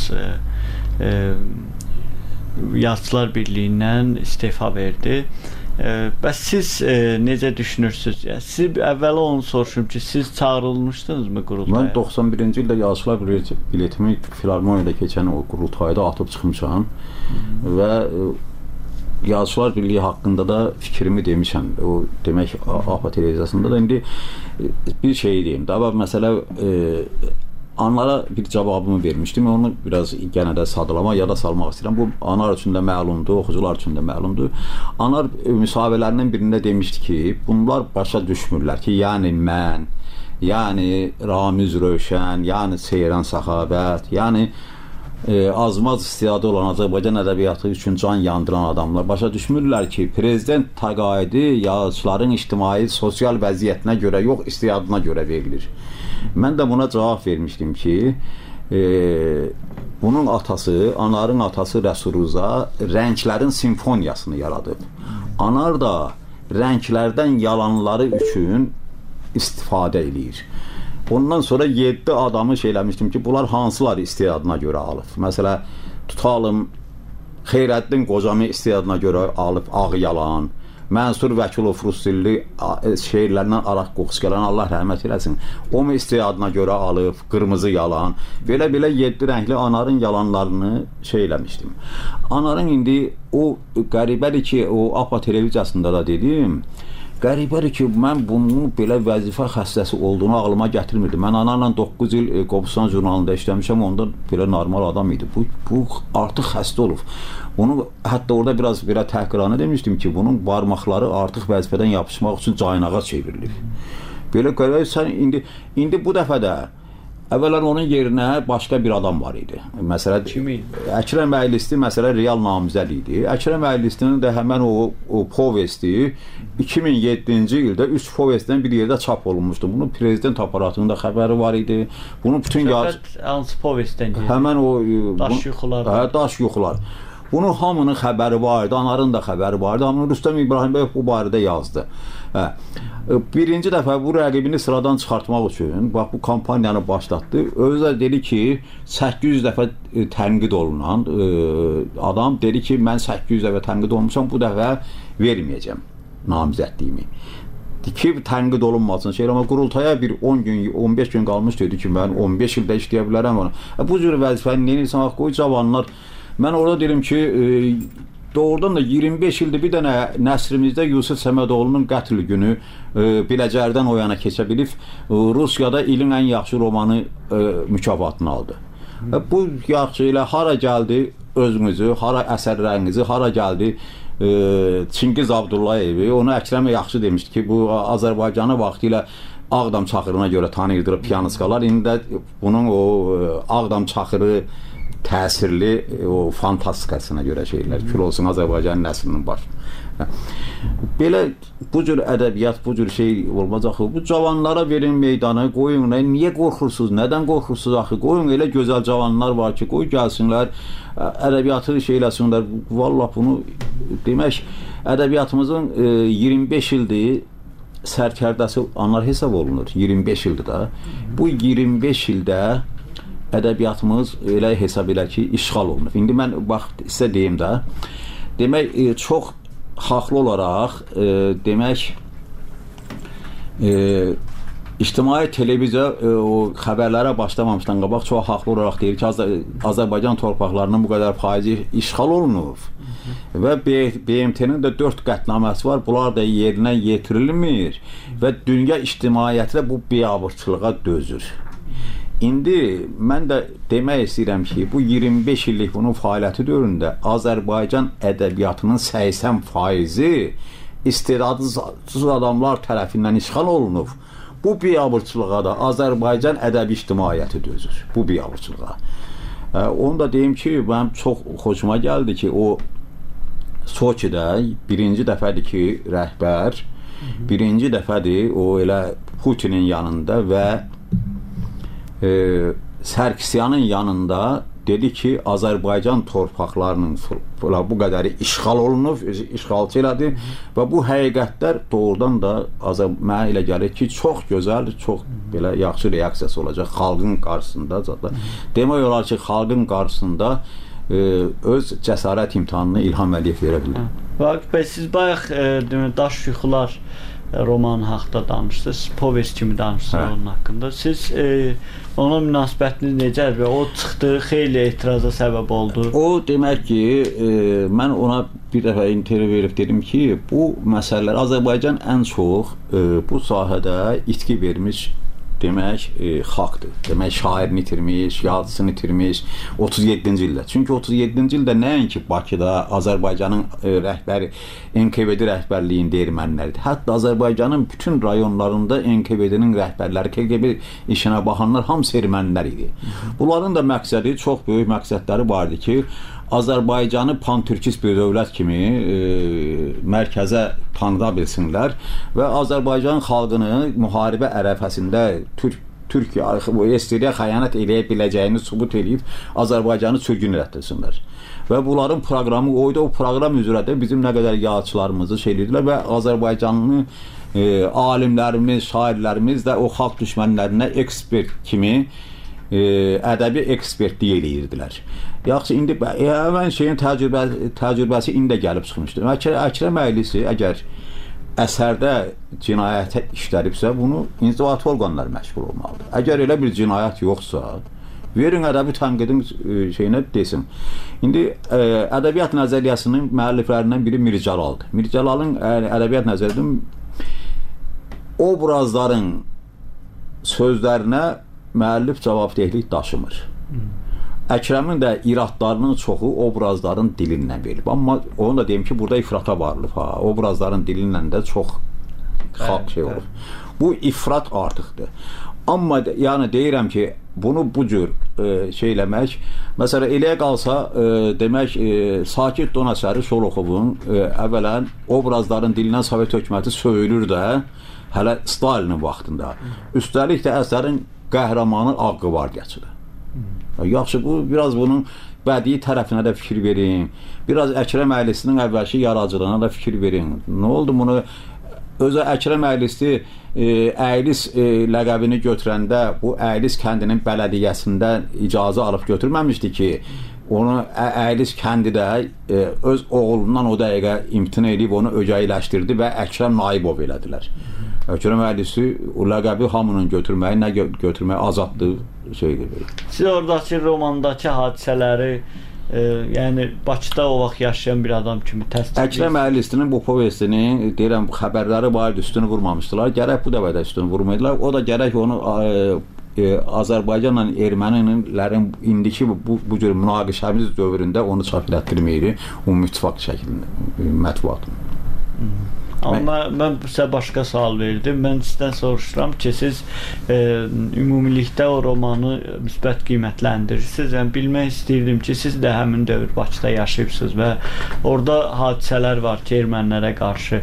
Yazıçılar Birliyindən istefa verdi. Bəs siz necə düşünürsünüz? Siz əvvəla onu soruşum ki, siz çağırılmışdınızmı qurultaya? Mən 91-ci ildə Yazıçılar biletimi Filarmoniyada keçən o qurultayda atıb çıxmışam və Yazıçılar Birliyi haqqında da fikrimi demişəm. O demək APA televiziyasında da indi bir şey deyim. Daha məsələ anlara bir cavabımı vermişdim. Onu biraz yenə də sadalama, yada salmaq istəyirəm. Bu anar üçün də məlumdur, oxucular üçün də məlumdur. Anar müsahibələrinin birində demişdi ki, bunlar başa düşmürlər ki, yəni mən, yəni Ramiz Rövşən, yəni Seyran Səxavət, yəni azmaz istidadı olan Azərbaycan ədəbiyyatı üçün can yandıran adamlar başa düşmürlər ki, prezident təqaüdü yazıçıların ictimai, sosial vəziyyətinə görə yox, istidadına görə verilir. Mən də buna cavab vermişdim ki, bunun atası, Anarın atası Rəsul Rza rənglərin simfoniyasını yaradıb. Anar da rənglərdən yalanları üçün istifadə edir. Ondan sonra 7 adamı şeyləmişdim ki, bunlar hansılar istidadına görə alıb. Məsələ, tutalım, Xeyrəddin Qocamı istidadına görə alıb ağ yalan, Mənsur Vəkilov Rusdilli şeirlərindən araq qoxusu gələn, Allah rəhmət eləsin, o mu istidadına görə alıb, qırmızı yalan, belə-belə 7 rəngli Anarın yalanlarını şeyləmişdim. Anarın indi o qəribədir ki, o APA televiziyasında da dedim, qəribədir ki, mən bunun belə vəzifə xəstəsi olduğunu ağlıma gətirmirdim. Mən Anarla 9 il Qobustan jurnalında işləmişəm, onda belə normal adam idi. Bu artıq xəstə olub. Bunu hətta orada biraz belə təhqirana demişdim ki, bunun barmaqları artıq vəzifədən yapışmaq üçün caynağa çevrilib. Belə qəribədir, sən indi bu dəfə də əvvələn onun yerinə başqa bir adam var idi. Məsələ Əkrəm Əylisti məsələ real namizəd idi. Əkrəm Əylistinin də həmən o povesti 2007-ci ildə 3 povestdən bir yerdə çap olunmuşdu. Bunun prezident aparatının da xəbəri var idi. Bunun bütün hansı povestdən gedir? Həmən o daş yuxular. Hə, daş yuxular. Bunun hamının xəbəri vardı, Anarın da xəbəri vardı. Amma Rüstəm İbrahimbəyev bu barədə yazdı. Hə. Birinci dəfə bu rəqibini sıradan çıxartmaq üçün bax bu kampaniyanı başlatdı. Özü də dedi ki, 800 dəfə tənqid olunan adam dedi ki, mən 800 dəfə tənqid olmuşam, bu dəfə verməyəcəm namizədliyimi. Ki, tənqid olunmasın şey, amma qurultaya bir 10 gün, 15 gün qalmış dedi ki, mən 15 ildə işləyə bilərəm ona. Bu cür vəzifəni neyinsən, qoy cavanlar. Mən orada deyim ki, doğrudan da 25 ildir bir dənə nəsrimizdə Yusuf Səmədoğlu'nun qətl günü Biləcərdən o yana keçə bilib, Rusiyada ilin ən yaxşı romanı mükafatını aldı. Bu yaxşı ilə hara gəldi özünüzü, hara əsərlərinizi, hara gəldi Çingiz Abdullayevi, onu Əkrəm yaxşı demişdi ki, bu Azərbaycanı vaxtı ilə Ağdam Çaxırına görə tanıyırdı piyanistkalar, indi də bunun o Ağdam Çaxırı təsirli o fantastikasına görə şeylər, kül olsun Azərbaycan nəslinin başı. Belə bu cür ədəbiyyat, bu cür şey olmaz axı. Bu cavanlara verin meydanı, qoyun, niyə qorxursunuz, nədən qorxursunuz axı? Qoyun, elə gözəl cavanlar var ki, qoy gəlsinlər, ədəbiyyatı şeyləsinlər. Vallahi bunu demək, ədəbiyyatımızın 25 ildir sərkərdəsi Anar hesab olunur, 25 ildir da. Bu 25 ildə ədəbiyyatımız elə hesab elə ki, işğal olunur. İndi mən bax sizə deyim də, demək çox haqlı olaraq demək ictimai televiziya o xəbərlərə başlamamışdan qabaq çox haqlı olaraq deyir ki, Azərbaycan torpaqlarının bu qədər faizi işğal olunur və BMT-nin də 4 qətnaməsi var, bunlar da yerinə yetirilmir və dünya ictimaiyyəti də bu biabırçılığa dözür. İndi mən də demək istəyirəm ki, bu 25 illik bunun fəaliyyəti dövründə Azərbaycan ədəbiyyatının 80% istedadsız adamlar tərəfindən işğal olunub. Bu biabırçılığa da Azərbaycan ədəbi ictimaiyyəti dözür. Bu biabırçılığa. Onu da deyim ki, mənim çox xoşuma gəldi ki, o Soçidə birinci dəfədir ki, rəhbər birinci dəfədir o elə Putinin yanında və Sərkisyanın yanında dedi ki, Azərbaycan torpaqlarının bu qədəri işğal olunub, işğalçı elədi və bu həqiqətlər doğrudan da mənə elə gəlir ki, çox gözəl, çox belə yaxşı reaksiyası olacaq xalqın qarşısında. Demək olar ki, xalqın qarşısında öz cəsarət imtahanını İlham Əliyev verə bilər. Vaqif bəy, siz bayaq Daş Yuxular roman haqqında danışdınız, povest kimi danışdınız onun haqqında. Siz ona münasibətiniz necədir və o çıxdı, xeyli etiraza səbəb oldu? O demək ki, mən ona bir dəfə intervyu verib dedim ki, bu məsələlər Azərbaycan ən çox bu sahədə itki vermiş demək xalqdır. Demək şairini itirmiş, yazısını itirmiş 37-ci ildə. Çünki 37-ci ildə nəinki Bakıda Azərbaycanın rəhbəri NKVD rəhbərliyində ermənilərdir. Hətta Azərbaycanın bütün rayonlarında NKVD-nin rəhbərləri, KGB işinə baxanlar hamısı ermənilər idi. Bunların da məqsədi, çox böyük məqsədləri vardı ki, Azərbaycanı pan-türkist bir dövlət kimi mərkəzə tanıda bilsinlər və Azərbaycan xalqını müharibə ərəfəsində Türkiyə SSR-yə xəyanət eləyə biləcəyini sübut edib Azərbaycanı sürgün etdirsinlər. Və bunların proqramı oydu, o proqram üzrə də bizim nə qədər yazıçılarımızı edirdilər və Azərbaycanlı alimlərimiz, şairlərimiz də o xalq düşmənlərinə ekspert kimi ədəbi ekspertlik eləyirdilər. Yaxşı, indi həmən şeyin təcrübəsi indi gəlib çıxmışdır. Əkrəm Əylisi əgər əsərdə cinayət işlədibsə, bunu inzibati orqanlar məşğul olmalıdır. Əgər elə bir cinayət yoxsa, verin ədəbi tənqidin şeyinə desin. İndi ədəbiyyat nəzəriyyəsinin müəlliflərindən biri Mir Cəlaldır. Mir Cəlalın ədəbiyyat nəzəriyyəsinin obrazların sözlərinə müəllif cavabdehlik daşımır. Əkrəmin də iradlarının çoxu obrazların dilindən verilib. Amma onu da deyim ki, burada ifrata varılıb. Obrazların dilindən də çox xalq şey olur. Bu ifrat artıqdır. Amma yəni deyirəm ki, bunu bu cür şey eləmək, məsələn, eləyə qalsa, demək, Sakit Donaçəri Şoloxovun əvvələn obrazların dilindən Sovet hökuməti söyülür də, hələ Stalinin vaxtında. Üstəlik də əsərin qəhrəmanı Ağqvardiyaçıdır. Yaxşı, biraz bunun bədii tərəfinə də fikir verin. Biraz Əkrəm Əylisinin əvvəlki yaradıcılığına da fikir verin. Nə oldu bunu? Özü Əkrəm Əylisi Əylis ləqəbini götürəndə bu Əylis kəndinin bələdiyyəsində icazə alıb götürməmişdi ki, onu Əylis kəndi də öz oğlundan o dəqiqə imtina edib onu ögəyləşdirdi və Əkrəm Naibov elədilər. Əkrəm Əylisi o ləqəbi hamının götürməyi, nə götürməyi azaddır şeydir. Siz oradakı romandakı hadisələri, yəni Bakıda o vaxt yaşayan bir adam kimi təsdiq edirsiniz. Əkrəm Əylisinin bu povestinin, deyirəm, xəbərləri var idi, üstünü vurmamışdılar. Gərək bu dəfə də üstünü vurmaydılar. O da gərək onu Azərbaycanla ermənilərin indiki bu cür münaqişəmiz dövründə onu çap elətdirməyir, ümumüttifaq şəklində mətbuatın. Amma mən sizə başqa sual verdim. Mən sizdən soruşuram ki, siz ümumilikdə o romanı müsbət qiymətləndirirsiniz. Yəni, bilmək istəyirdim ki, siz də həmin dövr Bakıda yaşayıbsınız və orada hadisələr var ki, ermənilərə qarşı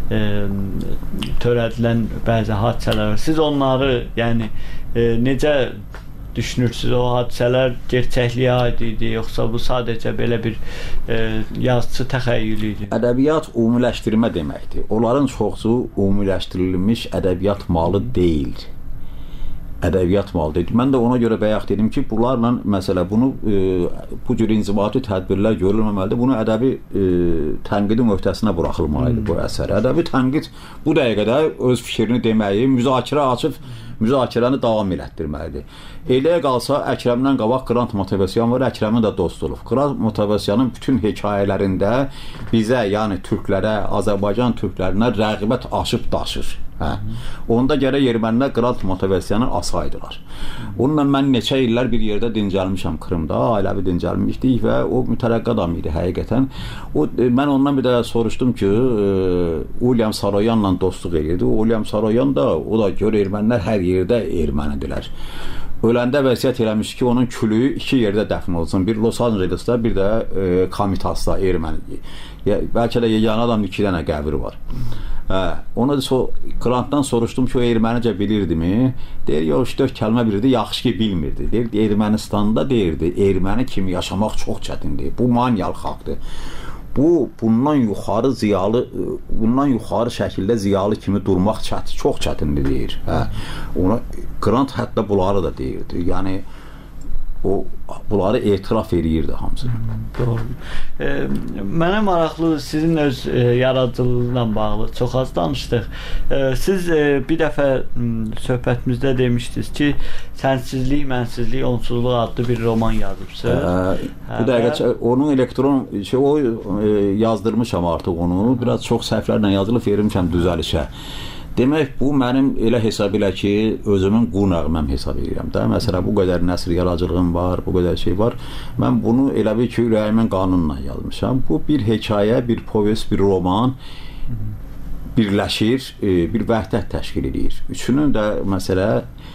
törədilən bəzi hadisələr var. Siz onları, yəni, necə düşünürsünüz? O hadisələr gerçəkliyə aid idi, yoxsa bu sadəcə belə bir yazıçı təxəyyülü idi? Ədəbiyyat ümumiləşdirmə deməkdir. Onların çoxsu ümumiləşdirilmiş ədəbiyyat malı deyil. Ədəbiyyat malı deyil. Mən də ona görə bayaq dedim ki, bunlarla məsələ bunu bu cür inzibati tədbirlər görülməməlidir. Bunu ədəbi tənqidin öhdəsinə buraxılmalıdır bu əsər. Ədəbi tənqid bu dəqiqədə öz fikrini deməyi, müzakirə açıb müzakirəni davam elətdirməlidir. Eləyə qalsa Əkrəmdən qabaq Qrant Motivasyan var, Əkrəmin də dost olub. Qrant Motivasyanın bütün hekayələrində bizə, yəni türklərə, Azərbaycan türklərinə rəğbət aşıb daşır. Hə. Onda gərək ermənilər qrant motivasiyanı asaydılar. Onunla mən neçə illər bir yerdə dincəlmişəm Krımda, ailəvi dincəlmişdik və o mütərəqqi adam idi həqiqətən. Mən ondan bir də soruşdum ki, William Saroyanla dostluq edirdi. William Saroyan da, o da gör ermənilər hər yerdə ermənidirlər. Öləndə vəsiyyət eləmiş ki, onun külüyü 2 yerdə dəfn olsun. Bir Los Angeles'da, bir də Komitas'da erməni. Bəlkə də yeganə adam 2 dənə qəbri var. Ona da Grantdan soruşdum ki, o ermənicə bilirdimi? Deyir, yox, 4 kəlmə bilirdi, yaxşı ki bilmirdi. Deyir, Ermənistanda deyirdi, erməni kimi yaşamaq çox çətindir. Bu maniyal xalqdır. Bundan yuxarı ziyalı, bundan yuxarı şəkildə ziyalı kimi durmaq çox çətindir deyir. Ona Grant hətta bunları da deyirdi. Yəni o bunları etiraf edirdi hamısı. Doğru. Mənə maraqlıdır, sizin öz yaradıcılığıyla bağlı çox az danışdıq. Siz bir dəfə söhbətimizdə demişdiniz ki, Sənsizlik, Mənsizlik, Onsuzluq adlı bir roman yazıbsınız. Bu dəqiqə onun elektron o yazdırmışam artıq onu. Biraz çox səhvlərlə yazılıb vermişəm düzəlişə. Demək, bu mənim elə hesab elə ki, özümün qunağıməm hesab edirəm də. Məsələn, bu qədər nəsr yaradıcılığım var, bu qədər şey var. Mən bunu elə bir ki, ürəyimin qanunla yazmışam. Bu bir hekayə, bir povest, bir roman birləşir, bir vəhdət təşkil edir. Üçünün də məsələ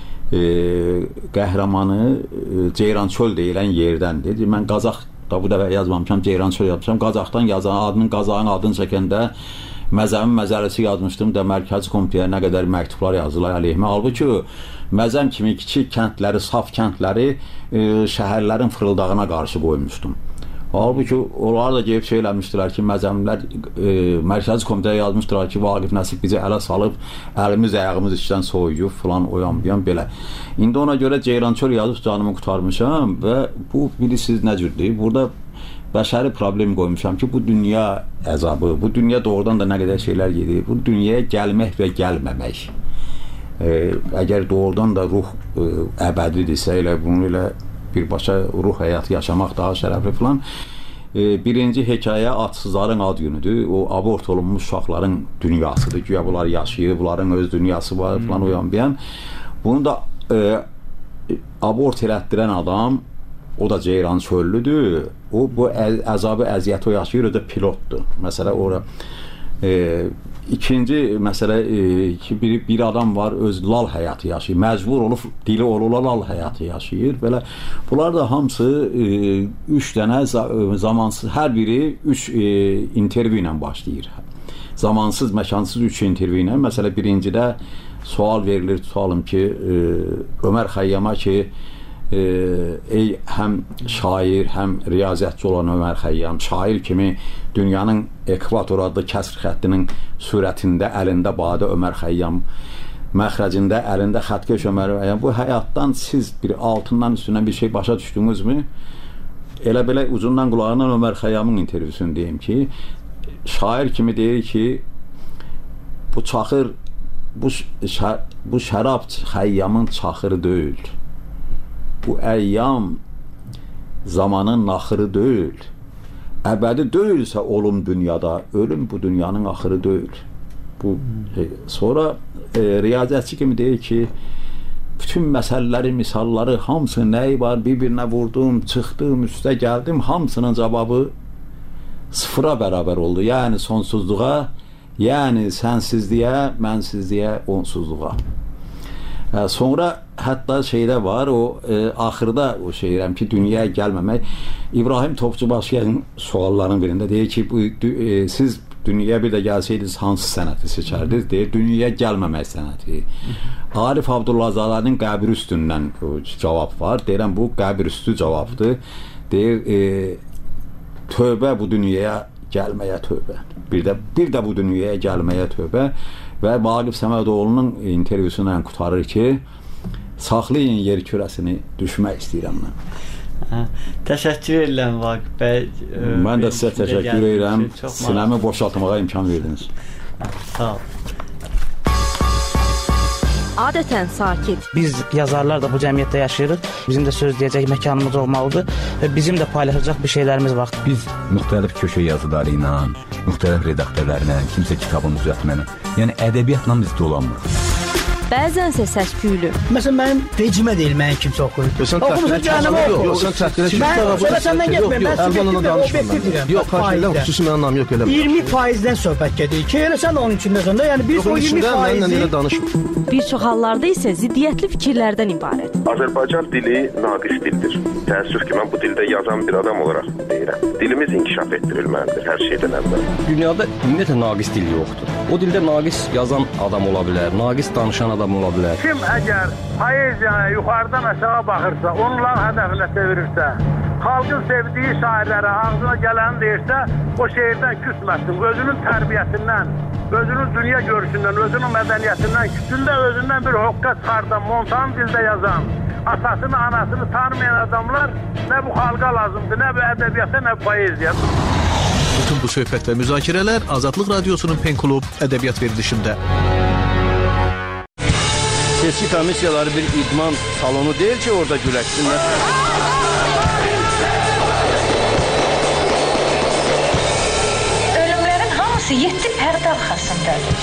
qəhrəmanı Ceyrançöl deyilən yerdəndir. Mən Qazax da bu dəfə yazmamışam, Ceyrançöl yazmışam. Qazaxdan yazan Qazağın adını çəkəndə Məzəmin məzələsi yazmışdım da Mərkəzi Komitəyə nə qədər məktublar yazdılar əleyhimə. Halbuki Məzəm kimi kiçik kəndləri, saf kəndləri şəhərlərin fırıldağına qarşı qoymuşdum. Halbuki onlar da gəlib şey eləmişdilər ki, Məzəmlər Mərkəzi Komitəyə yazmışdılar ki, Vaqif Nəsib bizi ələ salıb, əlimiz, ayağımız içdən soyuyub, filan, oyan, belə. İndi ona görə Ceyrançöl yazıb canımı qurtarmışam və bu bilirsiniz nə cürdür? Burada bəşəri problem qoymuşam ki, bu dünya əzabı, bu dünya doğrudan da nə qədər şeylər gedir, bu dünyaya gəlmək və gəlməmək. Əgər doğrudan da ruh əbədidirsə, elə bunu elə birbaşa ruh həyatı yaşamaq daha şərəfli filan. Birinci hekayə adsızların ad günüdür. O abort olunmuş uşaqların dünyasıdır. Güya bunlar yaşayır, bunların öz dünyası var filan uyan-biyan. Bunu da abort elətdirən adam, o da Ceyrançöllüdür. O bu əzabı, əziyyəti o yaşayır, o da pilotdur. Məsələ ora. İkinci məsələ ki, bir adam var, öz lal həyatı yaşayır. Məcbur olub, dili olula lal həyatı yaşayır. Belə. Bunlar da hamısı 3 dənə zamansız, hər biri 3 intervyu ilə başlayır. Zamansız, məkansız 3 intervyu ilə. Məsələ birincidə sual verilir, tutalım ki, Ömər Xəyyama ki, ey həm şair, həm riyaziyyatçı olan Ömər Xəyyam, şair kimi dünyanın ekvator adlı kəsr xəttinin sürətində əlində badə Ömər Xəyyam, məxrəcində əlində xətkeş Ömər Xəyyam, bu həyatdan siz bir altından üstündən bir şey başa düşdünüzmü? Elə belə ucundan qulağından Ömər Xəyyamın intervyusunu deyim ki, şair kimi deyir ki, bu çaxır, bu şərab Xəyyamın çaxırı deyil. Bu əyyam zamanın naxırı deyil. Əbədi deyilsə olum dünyada, ölüm bu dünyanın axırı deyil. Bu sonra riyaziyyatçı kimi deyir ki, bütün məsələləri, misalları, hamısı nəyi var, bir-birinə vurdum, çıxdım, üstə gəldim, hamısının cavabı sıfıra bərabər oldu. Yəni sonsuzluğa, yəni sənsizliyə, mənsizliyə, onsuzluğa. Sonra hətta şeydə var, o axırda o şeyirəm ki, dünyaya gəlməmək. İbrahim Topçubaşıyan sualların birində deyir ki, siz dünyaya bir də gəlsəydiniz hansı sənəti seçərdiniz? Deyir, dünyaya gəlməmək sənəti. Arif Abdullahzadənin qəbir üstündən cavab var. Deyirəm, bu qəbir üstü cavabdır. Deyir, tövbə bu dünyaya gəlməyə tövbə. Bir də bu dünyaya gəlməyə tövbə. Və Vaqif Səmədoğlu'nun intervyusundan qutarır ki, saxlayın yer kürəsini, düşmək istəyirəm mən. Təşəkkür edirəm Vaqif bəy. Mən də sizə təşəkkür edirəm. Sinəmi boşaltmağa imkan verdiniz. Sağ ol. Adətən sakit. Biz yazarlar da bu cəmiyyətdə yaşayırıq. Bizim də söz deyəcək məkanımız olmalıdır və bizim də paylaşacaq bir şeylərimiz var. Biz müxtəlif köşə yazıları ilə, müxtəlif redaktörlərlə, kimsə kitabın düzəltməni. Yəni ədəbiyyatla biz dolanmırıq. Bəzənsə səs-küylü. Məsələn, mənim vecimə deyil, mənə kimsə oxuyur. Oxumusun cəhənnəmə oxuyur. Sən təhqilə Mən səndən getməyim, mən subjektiv obyektiv deyirəm. Yox, xahiş xüsusi mənim namım yox, eləmə. 20%-dən söhbət gedir ki, elə sən onun içindəsən də, yəni biz o 20%-i... Bir çox hallarda isə ziddiyyətli fikirlərdən ibarət. Azərbaycan dili naqis dildir. Təəssüf ki, mən bu dildə yazan bir adam olaraq deyirəm. Dilimiz inkişaf etdirilməlidir hər şeydən əvvəl. Dünyada ümumiyyətlə naqis dil yoxdur. O dildə naqis yazan adam ola bilər, naqis danışan adam ola bilər. Kim əgər poeziyaya yuxarıdan aşağı baxırsa, onların hədəfinə çevirirsə, xalqın sevdiyi şairlərə ağzına gələni deyirsə, o şeirdən küsməsin, özünün tərbiyəsindən, özünün dünya görüşündən, özünün mədəniyyətindən, küçündə özündən bir hoqqa çıxardan, montan dildə yazan, atasını, anasını tanımayan adamlar nə bu xalqa lazımdır, nə bu ədəbiyyata, nə bu poeziya. Bütün bu söhbət və müzakirələr Azadlıq Radiosunun Penklub ədəbiyyat verilişində. Seçki komissiyaları bir idman salonu deyil ki, orada güləşsinlər. Ölümlərin hamısı 7 pərdə arxasındadır.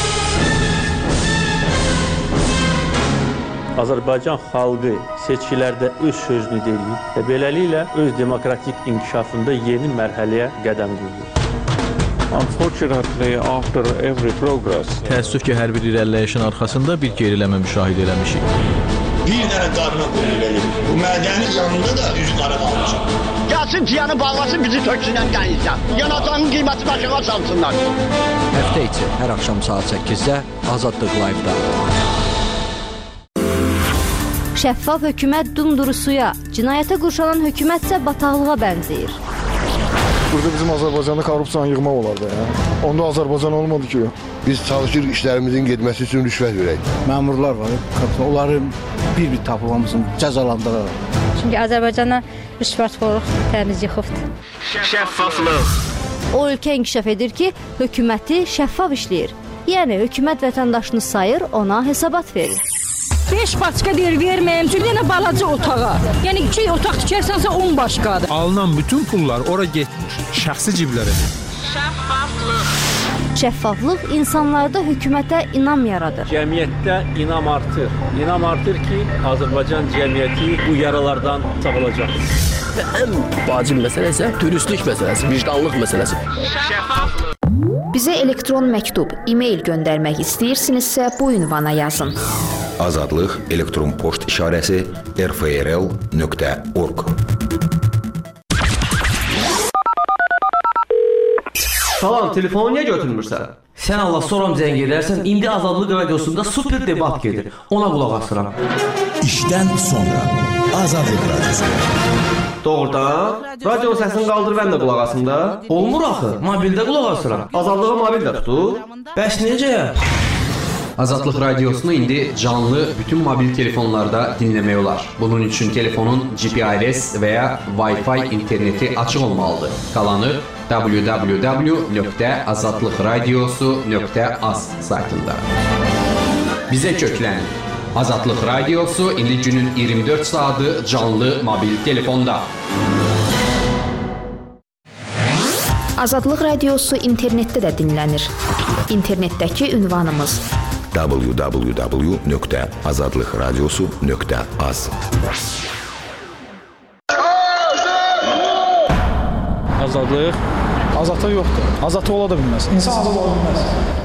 Azərbaycan xalqı seçkilərdə öz sözünü deyir və beləliklə öz demokratik inkişafında yeni mərhələyə qədəm qoyur. Unfortunately, after every progress, təəssüf ki, hər bir irəliləyişin arxasında bir geriləmə müşahidə eləmişik. Bir dənə qarına qoyulur. Bu mədənin yanında da üz qara qalmışıq. Gəlsin piyanı bağlasın, bizi töksünən dənizdən. Yanacağın qiymətini aşağı salsınlar. Həftə içi hər axşam saat 8-də Azadlıq Live-da. Şəffaf hökumət dumduru suya, cinayətə qurşanan hökumətsə bataqlığa bənzəyir. Burada bizim Azərbaycanda korrupsiyanı yığmaq olar da ya. Onda Azərbaycan olmadı ki. Biz çalışırıq işlərimizin getməsi üçün rüşvət verək. Məmurlar var, onları bir-bir tapıb hamısını cəzalandırır. Çünki Azərbaycana rüşvətxorluq təmiz yıxıbdır. Şəffaflıq. O ölkə inkişaf edir ki, hökuməti şəffaf işləyir. Yəni hökumət vətəndaşını sayır, ona hesabat verir. 5 başqa deyir verməyəm, çünki yenə balaca otağa. Yəni 2 otaq tikərsənsə 10 başqadır. Alınan bütün pullar ora getmir, şəxsi ciblərə. Şəffaflıq. Şəffaflıq insanlarda hökumətə inam yaradır. Cəmiyyətdə inam artır. İnam artır ki, Azərbaycan cəmiyyəti bu yaralardan sağolacaq. Və ən vacib məsələ isə dürüstlük məsələsi, vicdanlıq məsələsi. Şəffaflıq. Bizə elektron məktub, e-mail göndərmək istəyirsinizsə bu ünvana yazın. Azadlıq elektron poçt işarəsi rfrl.org. Salam, telefonu niyə götürmürsən? Sən Allah soram zəng edərsən, indi Azadlıq Radiosunda super debat gedir. Ona qulaq asıram. İşdən sonra Azadlıq Radiosu. Doğrudan? Radionun səsini qaldır, mən də qulaq asım da. Olmur axı, mobildə qulaq asıram. Azadlığı mobildə tutur. Bəs necə? Azadlıq Radiosunu indi canlı bütün mobil telefonlarda dinləmək olar. Bunun üçün telefonun GPRS və ya Wi-Fi interneti açıq olmalıdır. Qalanı www.azadlıqradiosu.az saytında. Bizə köklənin. Azadlıq Radiosu indi günün 24 saatı canlı mobil telefonda. Azadlıq Radiosu internetdə də dinlənir. İnternetdəki ünvanımız www.azadlıqradiosu.az. Azadlıq? Azadlıq yoxdur. Azadlıq ola da bilməz. İnsan azad ola bilməz.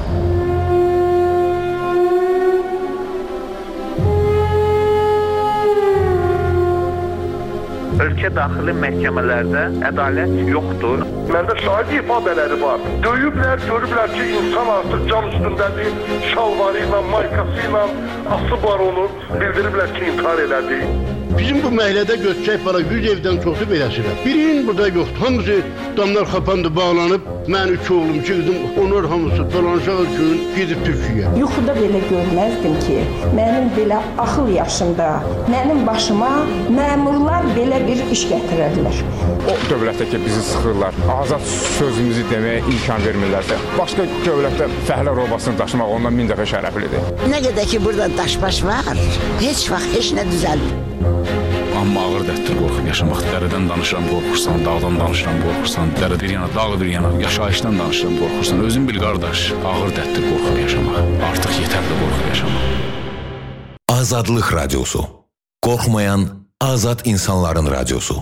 Ölkə daxili məhkəmələrdə ədalət yoxdur. Məndə şahid ifadələri var. Döyüblər, görüblər ki, insan artıq can üstündədir, şalvarı ilə, maykası ilə asıb var onu, bildiriblər ki, intihar elədi. Bizim bu məhəllədə götürək para 100 evdən çoxu beləsirəm. Birinin burada yoxdur. Hamısı damlar xapandı, bağlanıb. Mən 3 oğlum, 2 qızım, onlar hamısı dolanışaq üçün gedib Türkiyəyə. Yuxuda belə görməzdim ki, mənim belə axıl yaşımda, mənim başıma məmurlar belə bir iş gətirərlər. O dövlətdə ki, bizi sıxırlar, azad sözümüzü deməyə imkan vermirlərsə, başqa dövlətdə fəhlə robasını daşımaq ondan 1000 dəfə şərəflidir. Nə qədər ki, burada daşbaş var, heç vaxt heç nə düzəlmir. Amma ağır dərddir qorxub yaşamaq. Dərədən danışıram, qorxursan, dağdan danışıram, qorxursan, dərə bir yana, dağ bir yana, yaşayışdan danışıram, qorxursan. Özün bil qardaş, ağır dərddir qorxub yaşamaq. Artıq yetərli qorxub yaşamaq. Azadlıq Radiosu. Qorxmayan azad insanların radiosu.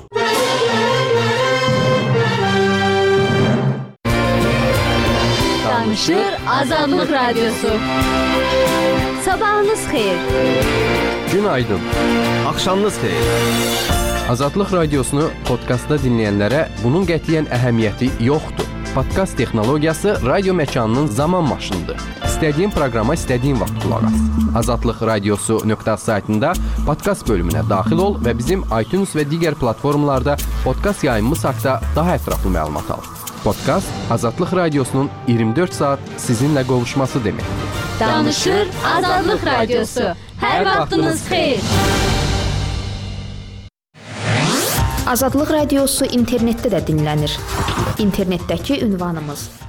Danışır Azadlıq Radiosu. Sabahınız xeyir. Günaydın. Axşamınız xeyir. Azadlıq Radiosunu podkastda dinləyənlərə bunun qətiyyən əhəmiyyəti yoxdur. Podkast texnologiyası radio məkanının zaman maşınıdır. İstədiyin proqrama istədiyin vaxt qulaq as. Azadlıq Radiosu.saytında podkast bölümünə daxil ol və bizim iTunes və digər platformalarda podkast yayımımız haqqında daha ətraflı məlumat al. Podkast Azadlıq Radiosunun 24 saat sizinlə qovuşması deməkdir. Danışır Azadlıq Radiosu. Hər vaxtınız xeyir. Azadlıq Radiosu internetdə də dinlənir. İnternetdəki ünvanımız